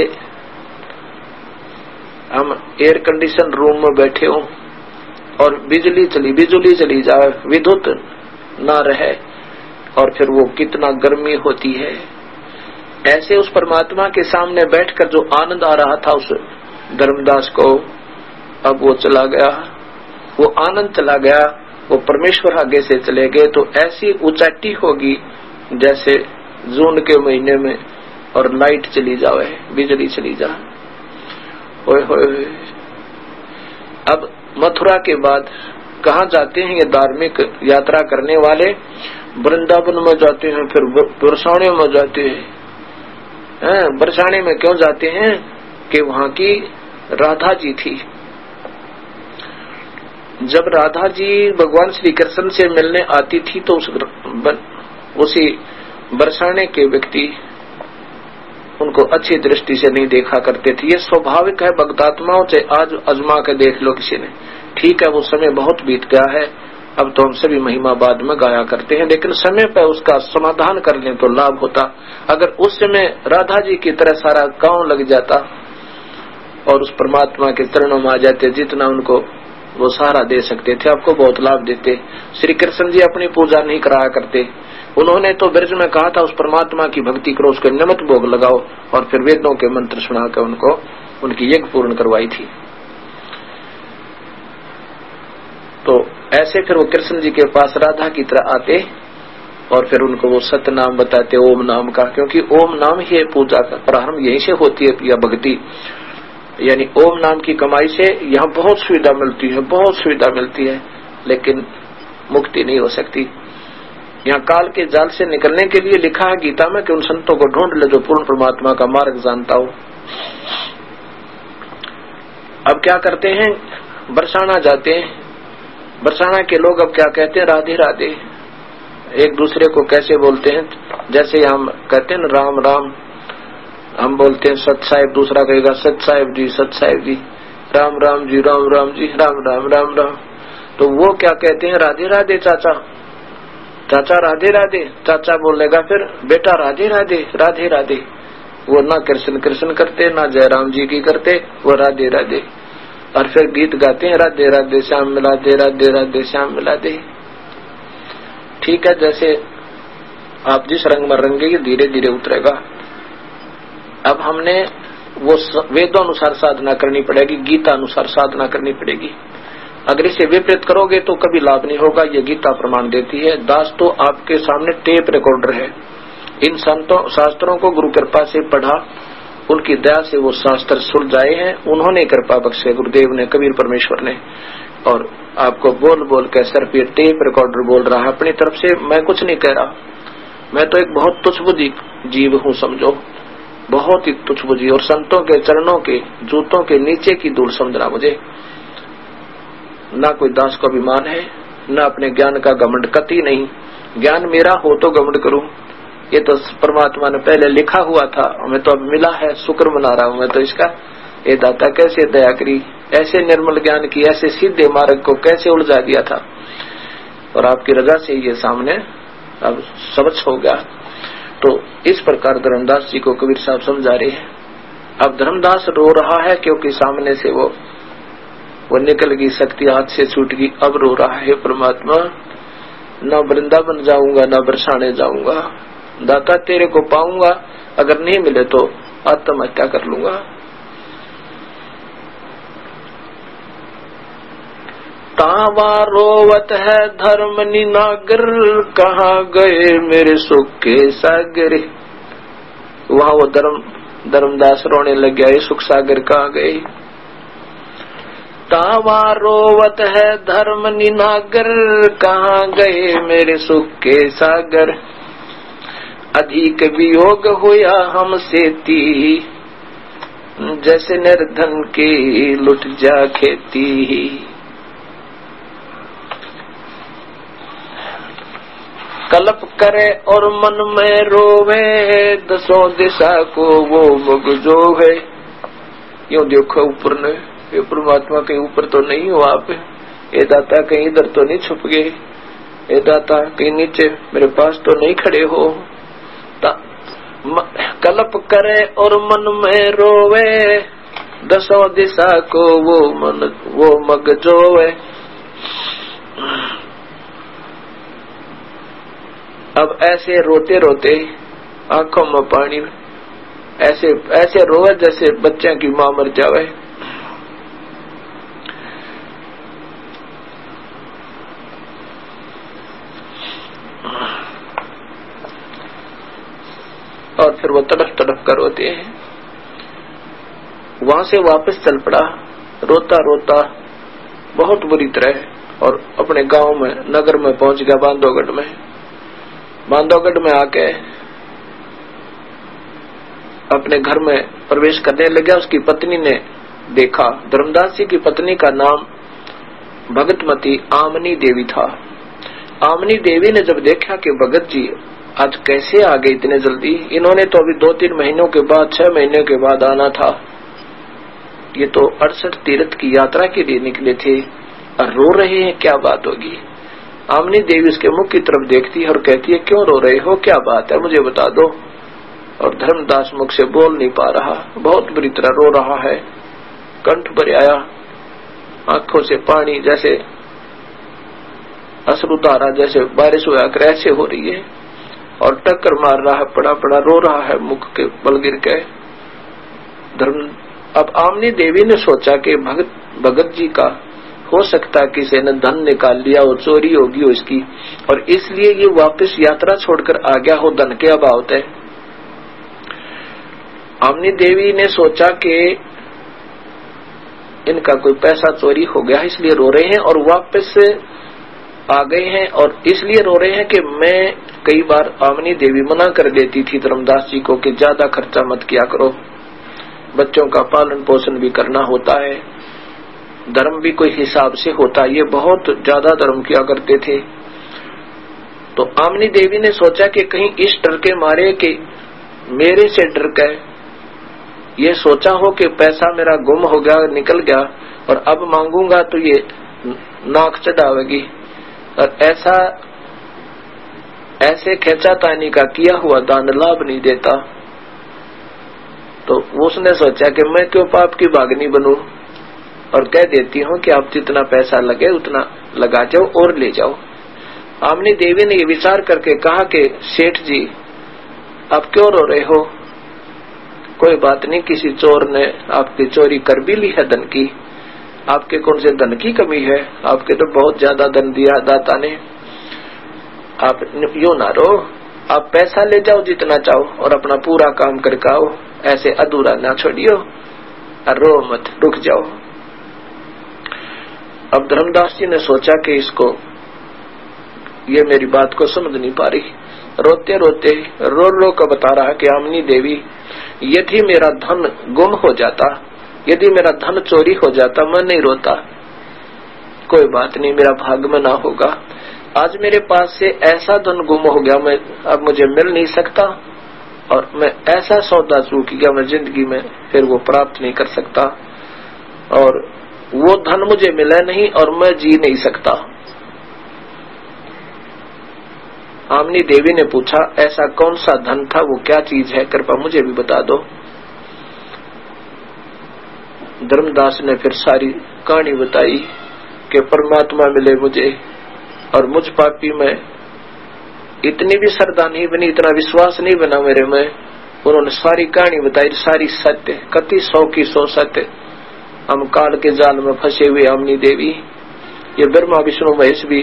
हम एयर कंडीशन रूम में बैठे हो और बिजली चली जाए, विद्युत ना रहे और फिर वो कितना गर्मी होती है। ऐसे उस परमात्मा के सामने बैठकर जो आनंद आ रहा था उस धर्मदास को, अब वो चला गया, वो आनंद चला गया, वो परमेश्वर आगे से चले गए। तो ऐसी उचाटी होगी जैसे जून के महीने में और लाइट चली जावे, बिजली चली जाए। होए होए। अब मथुरा के बाद कहाँ जाते हैं ये धार्मिक यात्रा करने वाले? वृंदावन में जाते हैं, फिर बरसाने में जाते हैं। बरसाने में क्यों जाते हैं? कि वहां की राधा जी थी। जब राधा जी भगवान श्री कृष्ण से मिलने आती थी तो उसी बरसाने के व्यक्ति उनको अच्छी दृष्टि से नहीं देखा करते थे। ये स्वाभाविक है भक्तात्माओं से। आज आजमा के देख लो किसी ने, ठीक है वो समय बहुत बीत गया है, अब तो हम सभी महिमा बाद में गाया करते हैं, लेकिन समय पर उसका समाधान कर लें तो लाभ होता। अगर उस समय राधा जी की तरह सारा गांव लग जाता और उस परमात्मा के चरणों में आ जाते, जितना उनको वो सहारा दे सकते थे, आपको बहुत लाभ देते। श्री कृष्ण जी अपनी पूजा नहीं कराया करते, उन्होंने तो ब्रज में कहा था उस परमात्मा की भक्ति करो, उसके निमित्त भोग लगाओ, और फिर वेदों के मंत्र सुनाकर उनको उनकी यज्ञ पूर्ण करवाई थी। तो ऐसे फिर वो कृष्ण जी के पास राधा की तरह आते और फिर उनको वो सत्य नाम बताते, ओम नाम का, क्योंकि ओम नाम ही पूजा का प्रारंभ यहीं से होती है या भक्ति, यानी ओम नाम की कमाई से यहाँ बहुत सुविधा मिलती है, बहुत सुविधा मिलती है, लेकिन मुक्ति नहीं हो सकती। यहाँ काल के जाल से निकलने के लिए लिखा है गीता में कि उन संतों को ढूंढ ले जो पूर्ण परमात्मा का मार्ग जानता हो। अब क्या करते हैं, बरसाना जाते हैं, बरसाना के लोग अब क्या कहते हैं, राधे राधे, एक दूसरे को कैसे बोलते हैं, जैसे हम कहते हैं राम राम, हम बोलते हैं सत साहिब, दूसरा कहेगा सत साहिब जी, सत साहिब जी, राम राम जी, राम राम जी, राम राम राम राम। तो वो क्या कहते हैं, राधे राधे चाचा, चाचा राधे राधे, चाचा बोलेगा फिर बेटा राधे राधे, राधे राधे। वो ना कृष्ण कृष्ण करते, ना जयराम जी की करते, वो राधे राधे, और फिर गीत गाते हैं राधे राधे श्याम मिला दे, राधे राधे श्याम मिला दे। ठीक है, जैसे आप जिस रंग में रंगेंगे धीरे धीरे उतरेगा। अब हमने वो वेदों अनुसार साधना करनी पड़ेगी, गीता अनुसार साधना करनी पड़ेगी। अगर इसे विपरीत करोगे तो कभी लाभ नहीं होगा, ये गीता प्रमाण देती है। दास तो आपके सामने टेप रिकॉर्डर है, इन संतों शास्त्रों को गुरु कृपा से पढ़ा, उनकी दया से वो शास्त्र सुलझाए हैं, उन्होंने कृपा बख्शे, गुरुदेव ने, कबीर परमेश्वर ने, और आपको बोल बोल के सर पे टेप रिकॉर्डर बोल रहा है अपनी तरफ से। मैं कुछ नहीं कह रहा, मैं तो एक बहुत तुच्छबुद्धि जीव हूँ, समझो, बहुत ही तुच्छबुद्धि, और संतों के चरणों के जूतों के नीचे की धूल समझना मुझे। ना कोई दास को अभिमान है, ना अपने ज्ञान का घमंड, कति नहीं। ज्ञान मेरा हो तो घमंड करूं, ये तो परमात्मा ने पहले लिखा हुआ था, हमें तो अब मिला है, शुक्र मना रहा हूं मैं तो इसका। ये दाता कैसे दया करी, ऐसे निर्मल ज्ञान की, ऐसे सीधे मार्ग को कैसे उलझा दिया था, और आपकी रजा से ये सामने अब समझ हो गया। तो इस प्रकार धर्मदास जी को कबीर साहब समझा रहे हैं। अब धर्मदास रो रहा है क्योंकि सामने से वो निकल गई, शक्ति हाथ से छूट गई। अब रो रहा है, परमात्मा न वृंदावन जाऊंगा, न बरसाने जाऊंगा, दाता तेरे को पाऊंगा, अगर नहीं मिले तो आत्महत्या कर लूंगा। तावा रोवत है धर्म निनागर, कहाँ गए मेरे सुख के सागर। वहां वो धर्मदास रोने लग गया, ये सुख सागर कहाँ गए। तावा रोवत है धर्म निनागर, कहाँ गए मेरे सुख के सागर। अधिक वियोग हुआ हमसे ती, जैसे निर्धन की लुट जा खेती। कल्प करे और मन में रोवे, दसों दिशा को वो मुग जो है। यूं देखो ऊपर ने, ये परमात्मा कहीं ऊपर तो नहीं हो आप, ये दाता कहीं इधर तो नहीं छुप गए, ये दाता कहीं नीचे मेरे पास तो नहीं खड़े हो। कल्प करे और मन में रोवे, दसों दिशा को वो मग जोवे। अब ऐसे रोते रोते आंखों में पानी, ऐसे रोवे जैसे बच्चे की मां मर जावे। और फिर वो तड़प तड़प कर रोते हैं। वहां से वापस चल पड़ा रोता रोता बहुत बुरी तरह, और अपने गांव में, नगर में पहुंच गया, बांधवगढ़ में। बांधवगढ़ में आके अपने घर में प्रवेश करने लगा। उसकी पत्नी ने देखा, धर्मदास जी की पत्नी का नाम भगतमती आमनी देवी था। आमनी देवी ने जब देखा कि भगत जी आज कैसे आ गए इतने जल्दी? इन्होंने तो अभी 2-3 महीनों के बाद, 6 महीने के बाद आना था। ये तो 68 तीर्थ की यात्रा के लिए निकले थे और रो रहे हैं, क्या बात होगी? आमनी देवी उसके मुख की तरफ देखती है और कहती है, क्यों रो रहे हो, क्या बात है, मुझे बता दो। और धर्मदास मुख से बोल नहीं पा रहा, बहुत बुरी तरह रो रहा है, कंठ भर आया, आंखों से पानी जैसे अश्रुधारा जैसे बारिश हुआ कर ऐसे हो रही है, और टक्कर मार रहा है, पड़ा पड़ा रो रहा है, मुख के बल गिर के। अब आमनी देवी ने सोचा कि भगत जी का हो सकता है किसी ने धन निकाल लिया हो, चोरी होगी हो इसकी, और इसलिए ये वापस यात्रा छोड़कर आ गया हो धन के अभाव से। आमनी देवी ने सोचा कि इनका कोई पैसा चोरी हो गया, इसलिए रो रहे हैं और वापस आ गए हैं, और इसलिए रो रहे हैं कि मैं कई बार आमनी देवी मना कर देती थी धर्मदास जी को कि ज्यादा खर्चा मत किया करो, बच्चों का पालन पोषण भी करना होता है, धर्म भी कोई हिसाब से होता है। ये बहुत ज्यादा धर्म किया करते थे। तो आमनी देवी ने सोचा कि कहीं इस डर के मारे कि मेरे से डर के ये सोचा हो कि पैसा मेरा गुम हो गया, निकल गया, और अब मांगूंगा तो ये नाक चढ़ावेगी, और ऐसे खेचातानी का किया हुआ दान लाभ नहीं देता। तो उसने सोचा कि मैं क्यों पाप की भागनी बनूं, और कह देती हूँ कि आप जितना पैसा लगे उतना लगा जाओ और ले जाओ। आमनी देवी ने ये विचार करके कहा कि सेठ जी आप क्यों रो रहे हो, कोई बात नहीं, किसी चोर ने आपकी चोरी कर भी ली है धन की, आपके कौन से धन की कमी है, आपके तो बहुत ज्यादा धन दिया दाता ने, आप यूं ना रो, आप पैसा ले जाओ जितना चाहो और अपना पूरा काम करके आओ, ऐसे अधूरा ना छोड़ियो, और रो मत, रुक जाओ। अब धर्मदास जी ने सोचा कि इसको ये मेरी बात को समझ नहीं पा रही, रोते रोते रो कर बता रहा कि आमनी देवी यदि मेरा धन गुम हो जाता, यदि मेरा धन चोरी हो जाता, मैं नहीं रोता, कोई बात नहीं, मेरा भाग्य में ना होगा, आज मेरे पास से ऐसा धन गुम हो गया, मैं अब मुझे मिल नहीं सकता, और मैं ऐसा सौदा चूक गया मैं जिंदगी में फिर वो प्राप्त नहीं कर सकता, और वो धन मुझे मिला नहीं और मैं जी नहीं सकता। आमनी देवी ने पूछा, ऐसा कौन सा धन था, वो क्या चीज है, कृपया मुझे भी बता दो। धर्मदास ने फिर सारी कहानी बताई कि परमात्मा मिले मुझे, और मुझ पापी में इतनी भी श्रद्धा नहीं बनी, इतना विश्वास नहीं बना मेरे में। उन्होंने सारी कहानी बताई, सारी सत्य, कति 100 की 100 सत्य। हम काल के जाल में फंसे हुए आमनी देवी, ये ब्रह्मा विष्णु महेश भी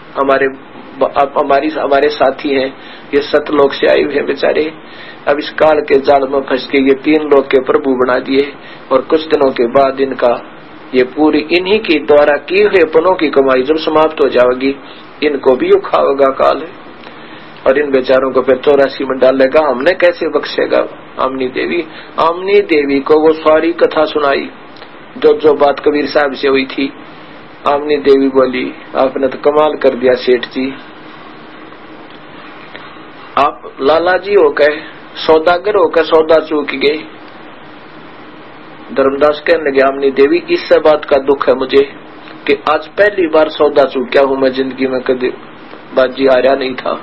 हमारे साथी हैं, ये सतलोक से आए हुए हैं बेचारे, अब इस काल के जाल में फंस के ये 3 लोक के प्रभु बना दिए, और कुछ दिनों के बाद इनका ये पूरी इन्हीं की द्वारा की हुए पुण्यों की कमाई जब समाप्त हो जाएगी, इनको भी उखावेगा काल, और इन बेचारों को फिर 84 में डालेगा। हमने कैसे बख्शेगा आमनी देवी? आमनी देवी को वो सारी कथा सुनाई जो बात कबीर साहब से हुई थी। आमनी देवी बोली, आपने तो कमाल कर दिया सेठ जी, आप लाला जी होकर सौदागर होकर सौदा चूक गए। धर्मदास कहने लगे, आमनी देवी इस बात का दुख है मुझे कि आज पहली बार सौदा चूक्या हूं मैं, जिंदगी में कभी बाजी हारा नहीं था।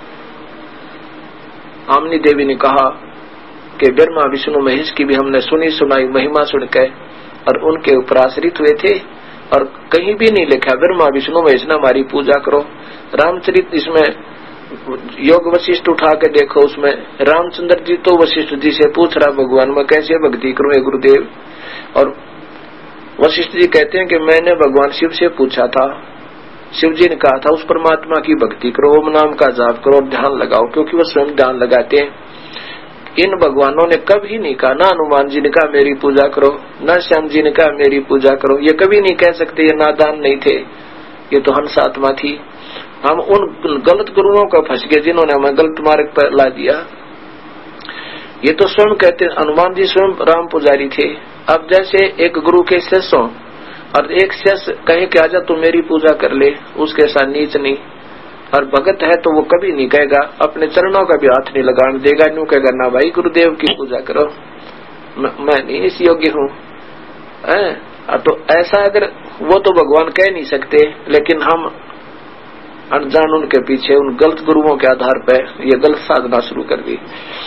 आमनी देवी ने कहा कि ब्रह्मा विष्णु महेश की भी हमने सुनी सुनाई महिमा सुनकर, और उनके ऊपर आश्रित हुए थे, और कहीं भी नहीं लिखा ब्रह्मा विष्णु महेश ने हमारी पूजा करो। रामचरित इसमें योग वशिष्ठ उठा के देखो, उसमें रामचंद्र जी तो वशिष्ठ जी से पूछ रहा, भगवान मैं कैसे भक्ति करूं गुरुदेव, और वशिष्ठ जी कहते हैं कि मैंने भगवान शिव से पूछा था, शिव जी ने कहा था उस परमात्मा की भक्ति करो, ओम नाम का जाप करो और ध्यान लगाओ, क्योंकि वो स्वयं ध्यान लगाते हैं। इन भगवानों ने कभी नहीं कहा, ना हनुमान जी ने कहा मेरी पूजा करो, ना श्याम जी ने कहा मेरी पूजा करो, ये कभी नहीं कह सकते, ये नादान नहीं थे, ये तो हंस आत्मा थी। हम उन गलत गुरुओं का फंस गए जिन्होंने हमें गलत मार्ग पर ला दिया। ये तो स्वयं कहते, हनुमान जी स्वयं राम पुजारी थे। अब जैसे एक गुरु के शिष्य और एक शिष्य कहे कि आजा तू मेरी पूजा कर ले, उसके साथ नीच नहीं। और भगत है तो वो कभी नहीं कहेगा, अपने चरणों का भी हाथ नहीं लगाने देगा, न्यू कहेगा ना भाई गुरुदेव की पूजा करो, मैं नहीं इस योग्य हूँ। तो ऐसा अगर वो तो भगवान कह नहीं सकते, लेकिन हम अनजान उनके पीछे उन गलत गुरुओं के आधार पर ये गलत साधना शुरू कर दी।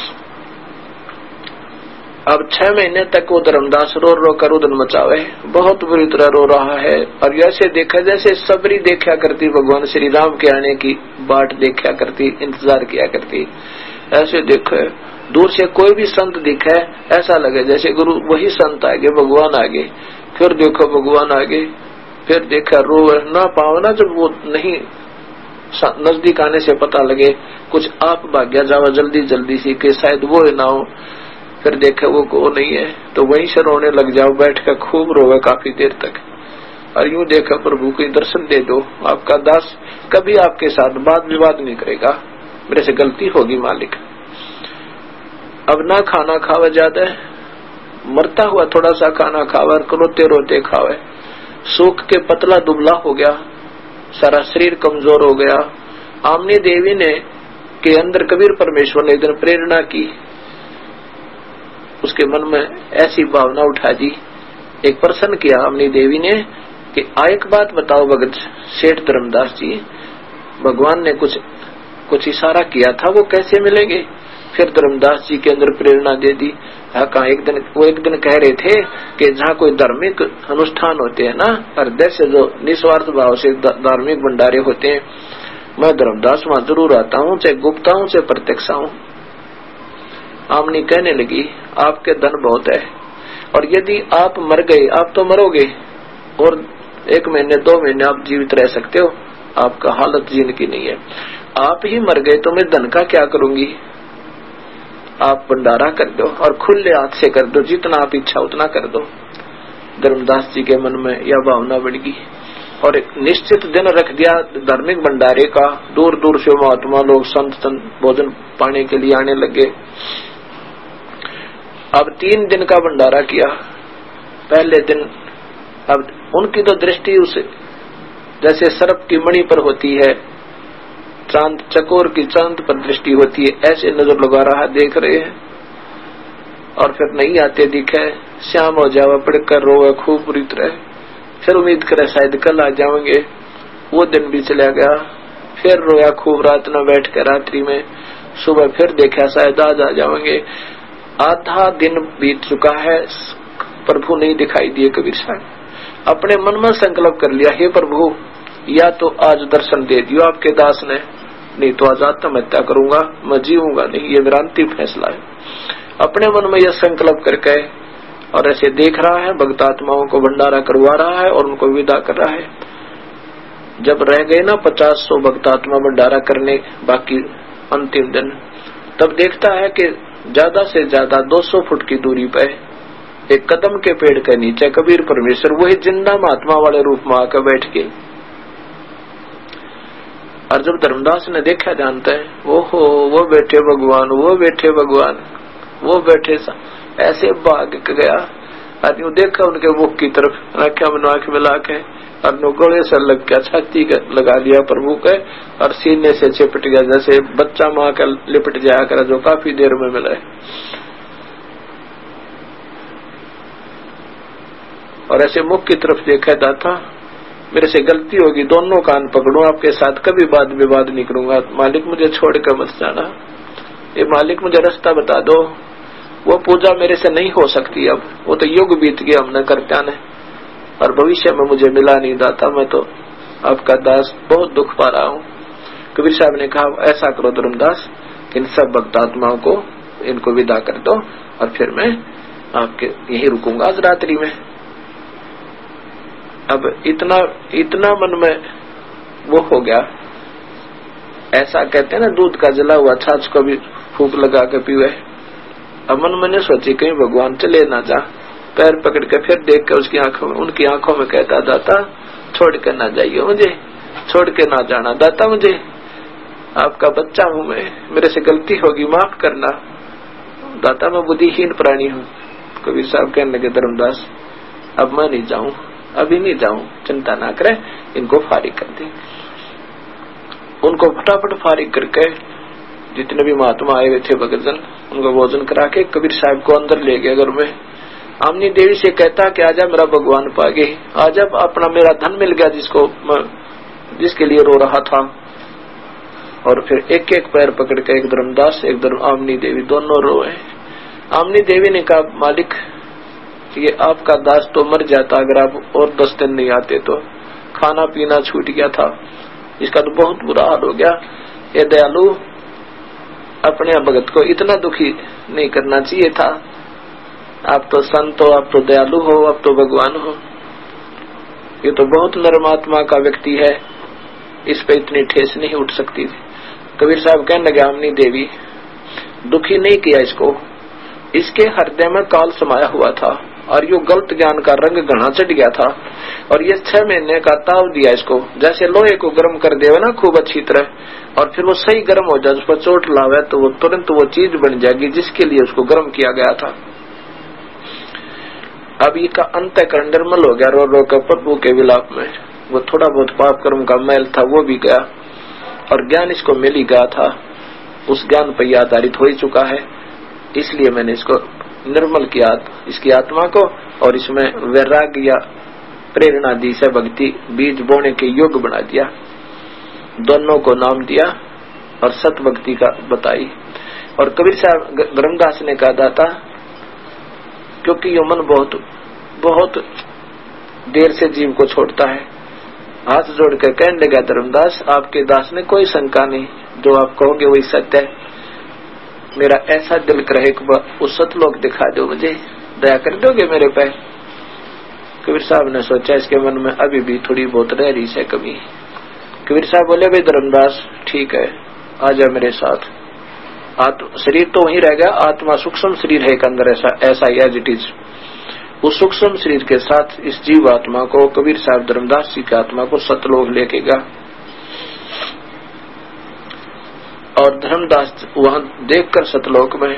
अब 6 महीने तक वो धर्मदास रो कर उदन मचावे, बहुत बुरी तरह रो रहा है। और ऐसे देखा जैसे सबरी देखा करती भगवान श्री राम के आने की बाट देखा करती, इंतजार किया करती। ऐसे देखो दूर से कोई भी संत दिखे, ऐसा लगे जैसे गुरु वही संत आगे, भगवान आगे, फिर देखो भगवान आगे, फिर देखा रो ना पाओ ना, जब वो नहीं नजदीक आने से पता लगे, कुछ आप भाग्या जावा जल्दी जल्दी सी के शायद वो ना हो, फिर देखे वो को नहीं है तो वहीं से रोने लग जाओ, बैठ कर खूब रोवे काफी देर तक। और यूं देखा प्रभु को दर्शन दे दो, आपका दास कभी आपके साथ वाद विवाद नहीं करेगा, मेरे से गलती होगी मालिक। अब ना खाना खावे ज्यादा, मरता हुआ थोड़ा सा खाना खावे, रोते रोते खावे, सूख के पतला दुबला हो गया, सारा शरीर कमजोर हो गया। आमनी देवी ने के अंदर कबीर परमेश्वर ने एक दिन प्रेरणा की, उसके मन में ऐसी भावना उठा दी, एक प्रश्न किया आमनी देवी ने कि एक बात बताओ भगत सेठ धर्मदास जी, भगवान ने कुछ इशारा किया था, वो कैसे मिलेंगे? फिर धर्मदास जी के अंदर प्रेरणा दे दी। कहा एक दिन कह रहे थे कि जहाँ कोई धार्मिक अनुष्ठान होते हैं ना, हृदय से जो निस्वार्थ भाव से धार्मिक भंडारे होते हैं, मैं धर्मदास वहां जरूर आता हूँ, चाहे गुप्ता हूँ चाहे प्रत्यक्ष हूँ। आमनी कहने लगी आपके धन बहुत है, और यदि आप मर गए, आप तो मरोगे और 1 महीने 2 महीने आप जीवित रह सकते हो, आपका हालत जीने की नहीं है। आप ही मर गए तो मैं धन का क्या करूंगी? आप भंडारा कर दो और खुले हाथ से कर दो, जितना आप इच्छा उतना कर दो। धर्मदास जी के मन में यह भावना बढ़ गई और एक निश्चित दिन रख दिया धार्मिक भंडारे का। दूर दूर से महात्मा लोग संत भोजन पाने के लिए आने लगे। अब 3 दिन का भंडारा किया। पहले दिन अब उनकी तो दृष्टि उस जैसे सर्प की मणि पर होती है, चांद चकोर की चांद पर दृष्टि होती है, ऐसे नजर लगा रहा, देख रहे हैं। और फिर नहीं आते दिखे, शाम हो जावा, पड़कर रोए खूब बुरी तरह, फिर उम्मीद करे शायद कल आ जाएंगे। वो दिन भी चला गया, फिर रोया खूब रात में बैठ कर रात्रि में। सुबह फिर देखा शायद आज आ जाएंगे। आधा दिन बीत चुका है, प्रभु नहीं दिखाई दिए कबीर साहब। अपने मन में संकल्प कर लिया, हे प्रभु या तो आज दर्शन दे दियो आपके दास ने, नहीं तो आज आत्महत्या करूंगा, मैं जीऊंगा नहीं, ये मेरा अंतिम फैसला है। अपने मन में यह संकल्प करके और ऐसे देख रहा है, भक्त आत्माओं को भंडारा करवा रहा है और उनको विदा कर रहा है। जब रह गए ना 50-100 भक्त आत्मा भंडारा करने बाकी अंतिम दिन, तब देखता है कि ज्यादा से ज्यादा 200 फुट की दूरी पर एक कदम के पेड़ के नीचे कबीर परमेश्वर वही जिंदा महात्मा वाले रूप में आकर बैठ गए। और जब धर्मदास ने देखा, जानते हैं ओहो वो बैठे भगवान, वो बैठे भगवान, वो बैठे, ऐसे भाग गया। और यूं देखा उनके मुख की तरफ, आंखें में आंख मिला के और गले से लग गया, छाती लगा लिया प्रभु के और सीने से चिपट गया, जैसे बच्चा माँ का लिपट जाया करे जो काफी देर में मिला है। और ऐसे मुख की तरफ देखा, दाता मेरे से गलती होगी, दोनों कान पकड़ो, आपके साथ कभी वाद विवाद नहीं करूंगा, मालिक मुझे छोड़कर मत जाना, ये मालिक मुझे रास्ता बता दो। वो पूजा मेरे से नहीं हो सकती अब, वो तो युग बीत गया हमने करत्या ने, और भविष्य में मुझे मिला नहीं दाता, मैं तो आपका दास बहुत दुख पा रहा हूँ। कबीर साहब ने कहा ऐसा करो धर्मदास, इन सब भक्त आत्माओं को इनको विदा कर दो और फिर मैं आपके यही रुकूंगा आज रात्रि में। अब इतना मन में वो हो गया, ऐसा कहते हैं ना दूध का जला हुआ छाछ को भी फूंक लगा के पीवे। अब मन मैंने सोची कहीं भगवान चले ना जा, पैर पकड़ के फिर देख के उसकी आंखों में, उनकी आंखों में कहता दाता छोड़ के ना जाइए मुझे, छोड़ के ना जाना दाता, मुझे आपका बच्चा हूँ मैं, मेरे से गलती होगी माफ करना दाता, मैं बुद्धिहीन प्राणी हूँ। कबीर साहब कहने लगे धर्मदास अब मैं नहीं जाऊं, अभी नहीं जाऊं, चिंता ना करें, इनको फारिग कर दे। उनको फटाफट फारिग करके जितने भी महात्मा आए हुए थे भक्तजन उनको भोजन करा के कबीर साहब को अंदर ले गए घर में। आमनी देवी से कहता कि आजा मेरा भगवान पागे, आजा अपना मेरा धन मिल गया जिसके लिए रो रहा था। और फिर एक एक पैर पकड़ के एक धर्मदास एक आमनी देवी दोनों रोए। आमनी देवी ने कहा मालिक ये आपका दास तो मर जाता अगर आप और 10 दिन नहीं आते, तो खाना पीना छूट गया था, इसका तो बहुत बुरा हाल हो गया। ये दयालु अपने भगत को इतना दुखी नहीं करना चाहिए था, आप तो संत हो, आप तो दयालु हो, आप तो भगवान हो, ये तो बहुत नरमात्मा का व्यक्ति है, इस पे इतनी ठेस नहीं उठ सकती थी। कबीर साहब कहने लगे आमनी देवी दुखी नहीं किया इसको, इसके हृदय में काल समाया हुआ था और यो गलत ज्ञान का रंग घना चढ़ गया था और ये 6 महीने का ताव दिया इसको, जैसे लोहे को गर्म कर देवे ना खूब अच्छी तरह, और फिर वो सही गर्म हो जाए, उस पर चोट लावे तो वो तुरंत वो चीज बन जाएगी जिसके लिए उसको गर्म किया गया था। अब ये का अंतःकरण निर्मल हो गया रो रो कर प्रभु के विलाप में, वो थोड़ा बहुत पाप कर्म का मैल था वो भी गया और ज्ञान इसको मिल ही गया था, उस ज्ञान पर आधारित हो ही चुका है, इसलिए मैंने इसको निर्मल किया इसकी आत्मा को और इसमें वैराग्य या प्रेरणा दी से भक्ति बीज बोने के योग बना दिया, दोनों को नाम दिया और सत भक्ति का बताई। और कबीर साहब धर्मदास ने कहा दाता क्योंकि ये मन बहुत देर से जीव को छोड़ता है, हाथ जोड़ कर कहने लगा धर्मदास आपके दास ने कोई शंका नहीं, जो आप कहोगे वही सत्य है, मेरा ऐसा दिल करे उस सतलोक दिखा दो, मुझे दया कर दोगे मेरे पे। कबीर साहब ने सोचा इसके मन में अभी भी थोड़ी बहुत रह रही है कमी। कबीर साहब बोले भाई धर्मदास ठीक है आजा मेरे साथ, शरीर तो वहीं रह गया, आत्मा सूक्ष्म शरीर है के अंदर ऐसा ही एज इट इज, उस सूक्ष्म शरीर के साथ इस जीव आत्मा को कबीर साहब धर्मदास जी की आत्मा को सतलोक लेके गया। और धर्मदास वहां देखकर सतलोक में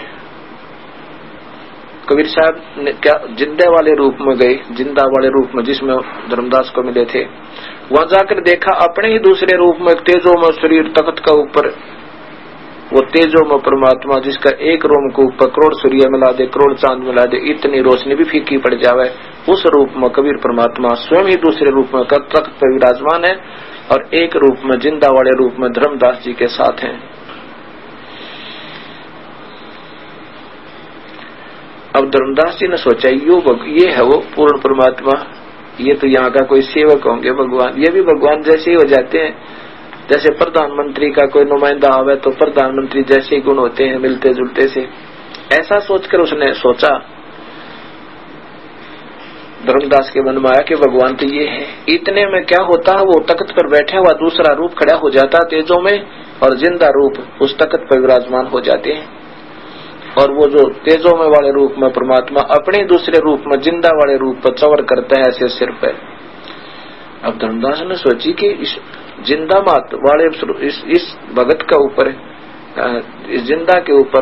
कबीर साहब ने क्या जिंदा वाले रूप में गए, जिंदा वाले रूप में जिसमें धर्मदास को मिले थे, वहां जाकर देखा अपने ही दूसरे रूप में तेजो में शरीर तख्त का ऊपर, वो तेजो में परमात्मा जिसका एक रोम को ऊपर करोड़ सूर्य मिला दे, करोड़ चांद मिला दे, इतनी रोशनी भी फीकी पड़ जावे, उस रूप में कबीर परमात्मा स्वयं ही दूसरे रूप में तख्त पर विराजमान है और एक रूप में जिंदा वाले रूप में धर्मदास जी के साथ हैं। अब धर्मदास जी ने सोचा ये है वो पूर्ण परमात्मा, ये तो यहाँ का कोई सेवक होंगे भगवान, ये भी भगवान जैसे ही हो जाते हैं, जैसे प्रधानमंत्री का कोई नुमाइंदा आवे तो प्रधानमंत्री जैसे ही गुण होते हैं मिलते जुलते से, ऐसा सोचकर उसने सोचा। धर्मदास के मन में आया कि भगवान तो ये है, इतने में क्या होता है वो तख्त पर बैठे हुआ दूसरा रूप खड़ा हो जाता तेजों में और जिंदा रूप उस तख्त पर विराजमान हो जाते हैं, और वो जो तेजों में वाले रूप में परमात्मा अपने दूसरे रूप में जिंदा वाले रूप पर चवर करते हैं ऐसे सिर पे। अब धर्मदास ने सोची कि इस जिंदा मात वाले इस भगत का ऊपर, इस जिंदा के ऊपर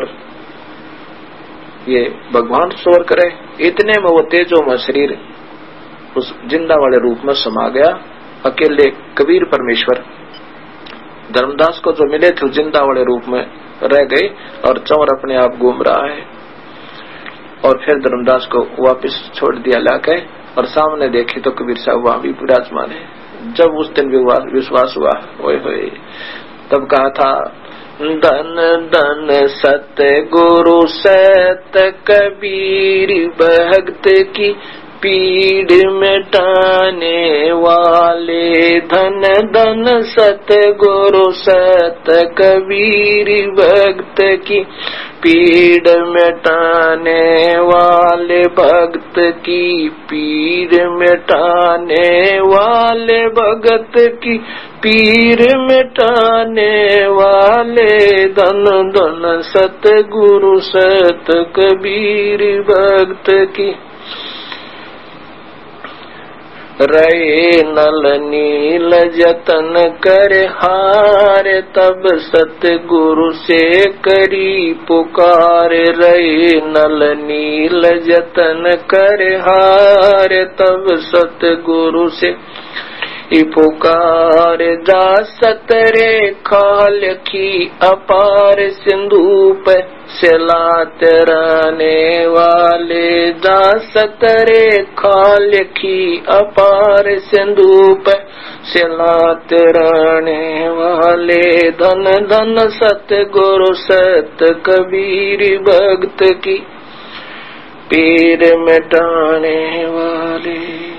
ये भगवान सवर करे, इतने में वो तेजों में शरीर उस जिंदा वाले रूप में समा गया। अकेले कबीर परमेश्वर धर्मदास को जो मिले थे जिंदा वाले रूप में रह गए और चौर अपने आप घूम रहा है। और फिर धर्मदास को वापस छोड़ दिया लाके और सामने देखे तो कबीर साहब वहां भी विराजमान है। जब उस दिन विश्वास हुआ ओए होए, तब कहा था धन धन सत गुरु सत कबीर भक्त की पीड़ मिटाने वाले, धन धन सत गुरु सत कबीर भक्त की पीड़ मिटाने वाले, भक्त की पीड़ मिटाने वाले, भगत की पीर मिटाने वाले, धन धन सत गुरु सत कबीर भक्त की। रहे नल नील जतन कर हार, तब सतगुरु से करी पुकार, रहे नल नील जतन कर हार, तब सतगुरु से पुकार जा सतरे खाल की अपार सिंधु पे सिलात रहने वाले जा सतरे खाल की अपार सिंधु पे सिलात रहने वाले धन धन सत गुरु सत कबीर भक्त की पीर मिटाने वाले।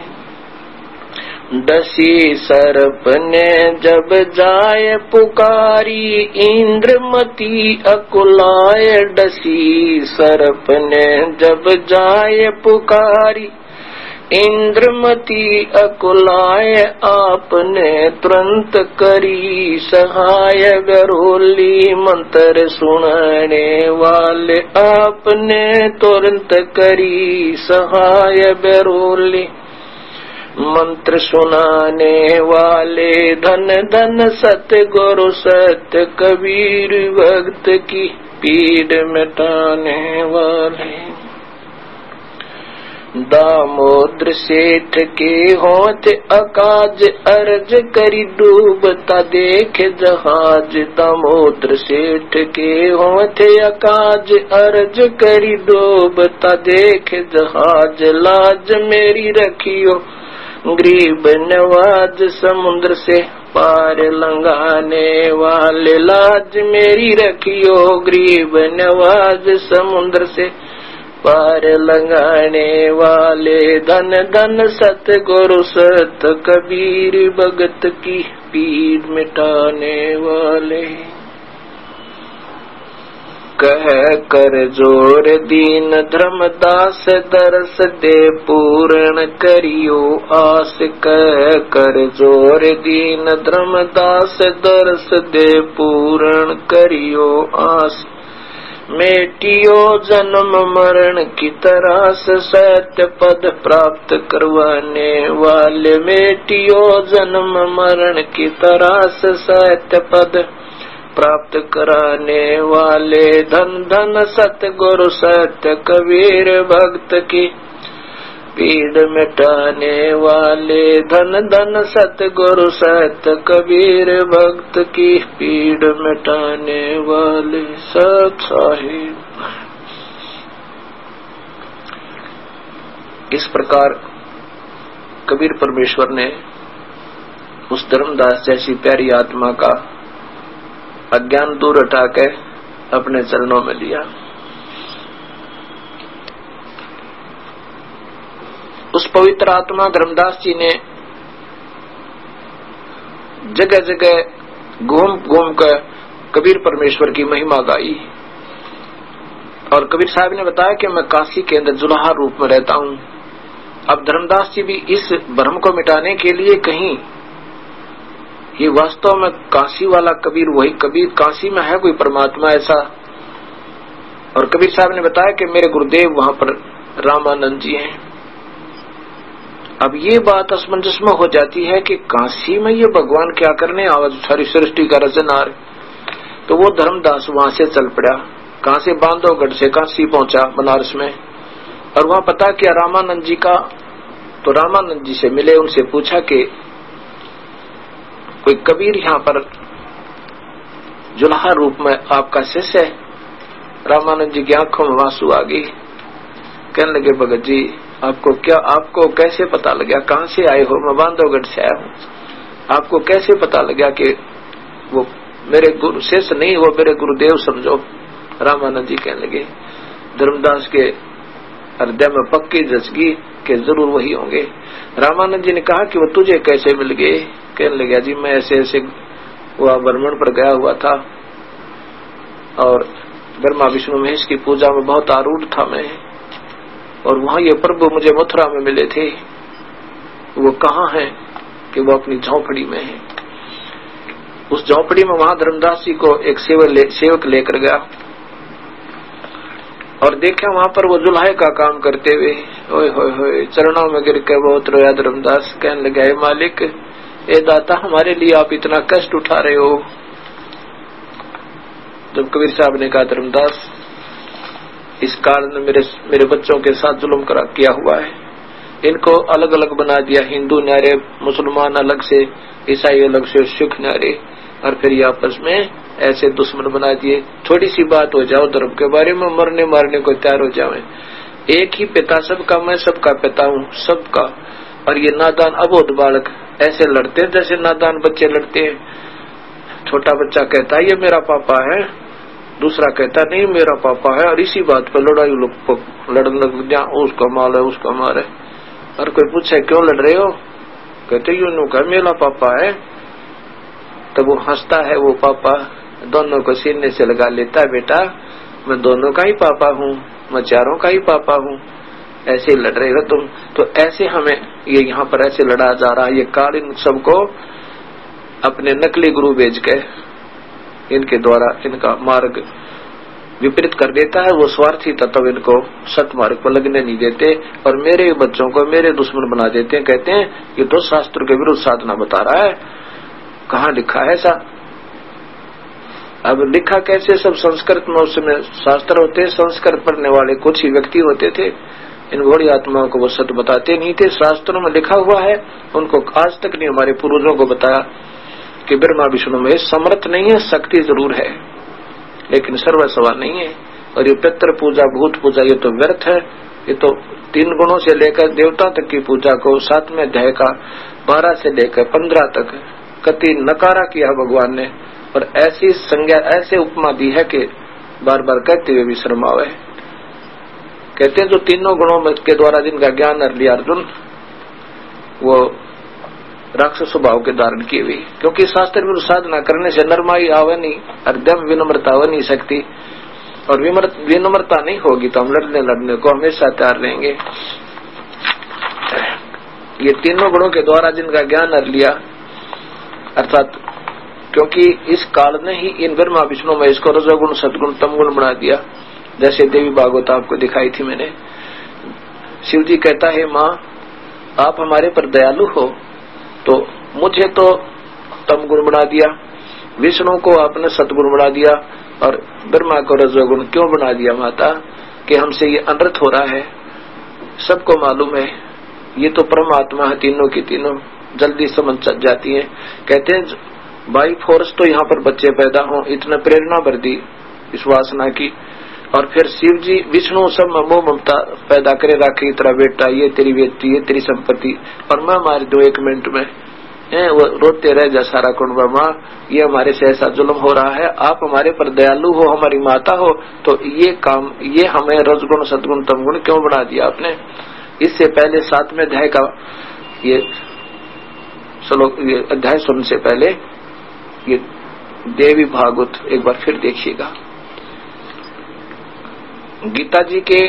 दसी सर्प ने जब जाय पुकारी इंद्रमती अकुलाय डसी सर्प ने जब जाय पुकारी इंद्रमती अकुलाय आपने तुरंत करी सहाय गरोली मंत्र सुनाने वाले आपने तुरंत करी सहाय गरोली मंत्र सुनाने वाले धन धन सत गुरु सत कबीर भक्त की पीड़ मिटाने वाले। दामोदर सेठ के होठ अकाज अर्ज करी डूबता देख जहाज दामोदर सेठ के होठ अकाज अर्ज करी डूबता देख जहाज लाज मेरी रखियो गरीब नवाज समुद्र से पार लंघाने वाले लाज मेरी रखियो गरीब नवाज समुद्र से पार लंघाने वाले धन धन सत गुरु सत कबीर भगत की पीड़ मिटाने वाले। कह कर जोर दीन धर्मदास दरस दे पूर्ण करियो आस कह कर जोर दीन धर्मदास दरस दे पूर्ण करियो आस मेटियो जन्म मरण की तरास सत्य पद प्राप्त करवाने वाले मेटियो जन्म मरण की तरास सत्य पद प्राप्त कराने वाले धन धन सत गुरु सत्य कबीर भक्त की पीड़ मिटाने वाले धन धन सत गुरु सत्य कबीर भक्त की पीड़ मिटाने वाले सत साहिब। इस प्रकार कबीर परमेश्वर ने उस धर्मदास जैसी प्यारी आत्मा का अज्ञान दूर हटा के अपने चरणों में लिया। उस पवित्र आत्मा धर्मदास जी ने जगह जगह घूम घूम कर कबीर परमेश्वर की महिमा गाई और कबीर साहब ने बताया कि मैं काशी के अंदर जुलाहा रूप में रहता हूं। अब धर्मदास जी भी इस भ्रम को मिटाने के लिए कहीं ये वास्तव में काशी वाला कबीर वही कबीर काशी में है कोई परमात्मा ऐसा। और कबीर साहब ने बताया कि मेरे गुरुदेव वहां पर रामानंद जी हैं। अब ये बात असमंजस में हो जाती है कि काशी में ये भगवान क्या करने आवाज सारी सृष्टि का रचनहार। तो वो धर्मदास वहां से चल पड़ा, कहां से बांधवगढ़ से काशी पहुंचा बनारस में और वहां पता किया रामानंद जी का। तो रामानंद जी से मिले, उनसे पूछा कि कोई कबीर यहाँ पर जुलाहा रूप में आपका शिष्य है। रामानंद जी की आंखों में आंसू आ गई, कहने लगे भगत जी आपको कैसे पता लगा, कहां से आए हो? मैं बांधवगढ़ से आया हूँ। आपको कैसे पता लगा कि वो मेरे गुरु शिष्य नहीं, वो मेरे गुरुदेव समझो। रामानंद जी कहने लगे धर्मदास के हृदय में पक्की जचगी कि जरूर वही होंगे। रामानंद जी ने कहा कि वो तुझे कैसे मिल गए? कहने लगा जी मैं ऐसे ऐसे वह भ्रमण पर गया हुआ था और ब्रह्मा विष्णु महेश की पूजा में बहुत आरूढ़ था मैं, और वहां ये प्रभु मुझे मथुरा में मिले थे। वो कहाँ है? कि वो अपनी झोंपड़ी में है। उस झोंपड़ी में वहां धर्मदास जी को एक सेवक लेकर गया और देखा वहां पर वो जुल्हे का काम करते हुए। ओए होए होए, चरणों में गिर के बहुत रोया धर्मदास। कहने लगा हे मालिक, ए दाता, हमारे लिए आप इतना कष्ट उठा रहे हो। जब कबीर साहब ने कहा धर्मदास इस कारण मेरे बच्चों के साथ जुल्म किया हुआ है, इनको अलग अलग बना दिया, हिंदू न्यारे, मुसलमान अलग से, ईसाई अलग से, सिख न्यारे, और फिर ये आपस में ऐसे दुश्मन बना दिए। थोड़ी सी बात हो जाओ धर्म के बारे में, मरने मारने को तैयार हो जाए। एक ही पिता सबका, मैं सबका पिता हूँ, सबका। और ये नादान अबोध बालक ऐसे लड़ते हैं जैसे नादान बच्चे लड़ते हैं। छोटा बच्चा कहता है ये मेरा पापा है, दूसरा कहता नहीं मेरा पापा है, और इसी बात पर लड़ाई लड़ने लग जा, उसका माल है, उसका माल है। और कोई पूछे क्यों लड़ रहे हो, कहते यूं का मेरा पापा है। तब वो हंसता है, वो पापा दोनों को सीने से लगा लेता है, बेटा मैं दोनों का ही पापा हूँ, मैं चारों का ही पापा हूँ, ऐसे लड़ रहे हो तुम। तो ऐसे हमें ये यहाँ पर ऐसे लड़ा जा रहा है। ये काल इन सबको अपने नकली गुरु भेज के इनके द्वारा इनका मार्ग विपरीत कर देता है। वो स्वार्थी तत्व इनको सत मार्ग पर लगने नहीं देते और मेरे बच्चों को मेरे दुश्मन बना देते हैं। कहते हैं ये तो शास्त्र के विरुद्ध साधना बता रहा है, कहाँ लिखा है ऐसा? अब लिखा कैसे? सब संस्कृत में उस समय शास्त्र होते, संस्कृत पढ़ने वाले कुछ ही व्यक्ति होते थे। इन घोड़ी आत्माओं को वो सत्य बताते नहीं थे। शास्त्रों में लिखा हुआ है, उनको आज तक नहीं हमारे पूर्वजों को बताया कि ब्रह्मा विष्णु में समर्थ नहीं है, शक्ति जरूर है लेकिन सर्वस्वा नहीं है। और ये पितृ पूजा, भूत पूजा, ये तो व्यर्थ है। ये तो 3 गुणों से लेकर देवता तक की पूजा को 7वें अध्याय का 12 से लेकर 15 तक कति नकारा किया भगवान ने। और ऐसी संज्ञा, ऐसे उपमा दी है कि बार बार कहते हुए भी शर्म आवे। कहते हैं जो 3 गुणों के द्वारा जिनका ज्ञान कर लिया अर्जुन, वो राक्षस स्वभाव के धारण किए हुए, क्योंकि शास्त्र विरुद्ध साधना करने से नरमाई आवे नहीं, हृदय विनम्रता हो नहीं सकती। और विनम्रता नहीं होगी तो हम लड़ने को हमेशा तैयार रहेंगे। ये 3 गुणों के द्वारा जिनका ज्ञान कर लिया, अर्थात क्योंकि इस काल ने ही इन ब्रह्मा विष्णु में इसको रजोगुण, सदगुण, तमगुण बना दिया। जैसे देवी भागवत आपको दिखाई थी मैंने। शिव जी कहता है माँ आप हमारे पर दयालु हो, तो मुझे तो तमगुण बना दिया, विष्णु को आपने सदगुण बना दिया, और ब्रह्मा को रजोगुण क्यों बना दिया माता? कि हमसे ये अनर्थ हो रहा है। सबको मालूम है ये तो परमात्मा है, तीनों की तीनों जल्दी समझ जाती है। कहते हैं बाई फोर्स तो यहाँ पर बच्चे पैदा हों, इतना प्रेरणा भर दी इस वासना की। और फिर शिव जी विष्णु सब मोह ममता पैदा करे, राखी तेरा बेटा, ये तेरी बेटी, ये तेरी संपत्ति, और मैं मार दो 1 मिनट में। वो रोते रह जा सारा कुंड, माँ ये हमारे से ऐसा जुल्म हो रहा है, आप हमारे पर दयालु हो, हमारी माता हो, तो ये काम, ये हमें रजगुण, सदगुण, तमगुण क्यों बना दिया आपने? इससे पहले 7वें अध्याय का ये अध्याय सुनने से पहले ये देवी भागवत एक बार फिर देखिएगा। गीता जी के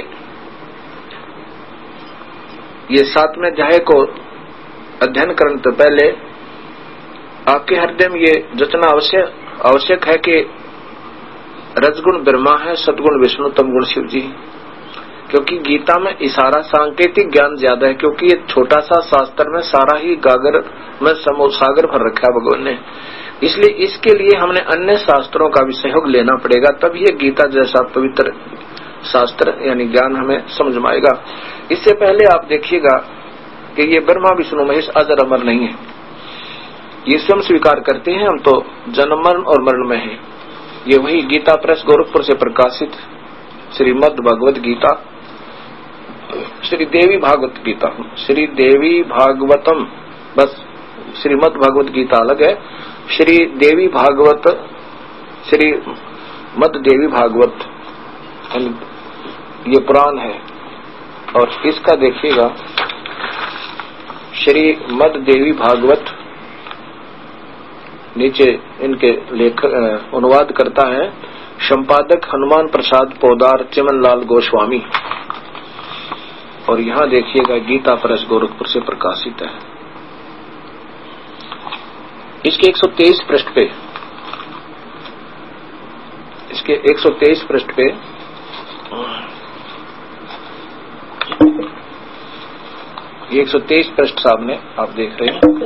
ये 7वें अध्याय को अध्ययन करने से पहले आपके हृदय में ये जचना आवश्यक है कि रजगुण ब्रह्मा है, सदगुण विष्णु, तमगुण शिव जी। क्योंकि गीता में इशारा सांकेतिक ज्ञान ज्यादा है, क्योंकि ये छोटा सा शास्त्र में सारा ही गागर में सागर भर रखा है भगवान ने। इसलिए इसके लिए हमने अन्य शास्त्रों का भी सहयोग लेना पड़ेगा, तब ये गीता जैसा पवित्र शास्त्र यानी ज्ञान हमें समझ में आएगा। इससे पहले आप देखिएगा कि ये ब्रह्मा विष्णु महेश अजर अमर नहीं है, ये स्वयं स्वीकार करते हैं हम तो जन्म मरण और मरण में है। ये वही गीता प्रेस गोरखपुर से प्रकाशित श्रीमद् भगवत गीता, श्री देवी भागवत गीता, श्री देवी भागवतम, बस श्रीमद् भगवत गीता अलग है, श्री देवी भागवत, श्री मद देवी भागवत ये पुराण है। और इसका देखिएगा श्री मद देवी भागवत, नीचे इनके लेखक अनुवाद करता है संपादक हनुमान प्रसाद पोदार चिमनलाल गोस्वामी। और यहाँ देखिएगा गीता प्रेस गोरखपुर से प्रकाशित है। इसके 123 पृष्ठ पे, इसके 123 पृष्ठ पे ये 123 पृष्ठ सामने आप देख रहे हैं।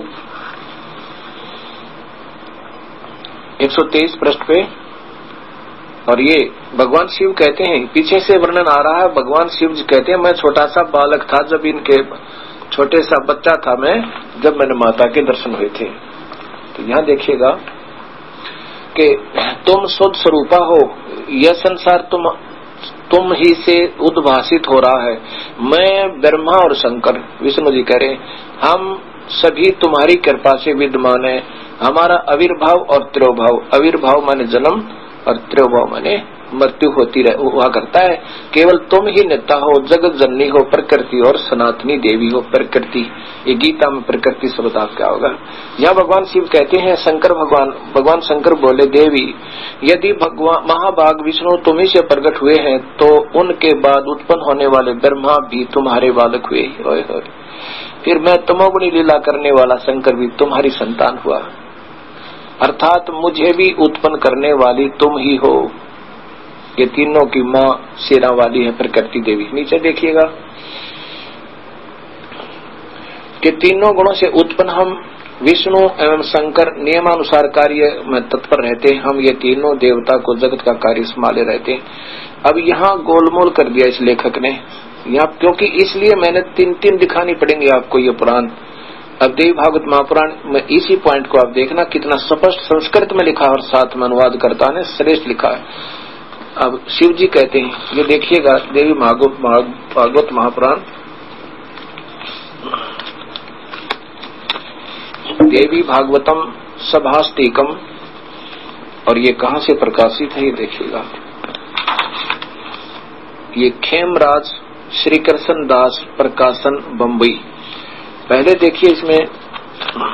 123 पृष्ठ पे, और ये भगवान शिव कहते हैं, पीछे से वर्णन आ रहा है। भगवान शिव जी कहते हैं मैं छोटा सा बालक था जब इनके छोटे सा बच्चा था मैं जब मैंने माता के दर्शन हुए थे। तो यहाँ देखिएगा कि तुम शुद्ध स्वरूपा हो, यह संसार तुम ही से उद्भासित हो रहा है। मैं ब्रह्मा और शंकर, विष्णु जी कह रहे हम सभी तुम्हारी कृपा से विद्यमान है। हमारा आविर्भाव और त्रोभाव, आविर्भाव माने जन्म और त्रोभाव माने मृत्यु होती हुआ करता है। केवल तुम ही नेता हो, जगत जननी हो, प्रकृति और सनातनी देवी हो। प्रकृति, ये गीता में प्रकृति शब्द आप क्या होगा। यहाँ भगवान शिव कहते हैं, भगवान शंकर बोले देवी यदि भगवान महाभाग विष्णु तुम्ही से प्रकट हुए हैं तो उनके बाद उत्पन्न होने वाले ब्रह्मा भी तुम्हारे बालक हुए। फिर मैं तमोगुणी लीला करने वाला शंकर भी तुम्हारी संतान हुआ, अर्थात मुझे भी उत्पन्न करने वाली तुम ही हो। ये तीनों की माँ शेरा वाली है प्रकृति देवी। नीचे देखिएगा कि तीनों गुणों से उत्पन्न हम विष्णु एवं शंकर नियमानुसार कार्य में तत्पर रहते हैं। हम ये तीनों देवता को जगत का कार्य संभाले रहते हैं। अब यहाँ गोलमोल कर दिया इस लेखक ने यहाँ, क्योंकि इसलिए मैंने तीन दिखानी पड़ेंगे आपको ये पुराण। अब देवी भागवत महापुराण में इसी पॉइंट को आप देखना कितना स्पष्ट संस्कृत में लिखा और साथ में अनुवादकर्ता ने श्रेष्ठ लिखा है। अब शिव जी कहते हैं, ये देखिएगा देवी भागवत महापुराण, देवी भागवतम सभास्तिकम, और ये कहां से प्रकाशित है ये देखिएगा। ये खेमराज श्री कृष्ण दास प्रकाशन बम्बई। पहले देखिए इसमें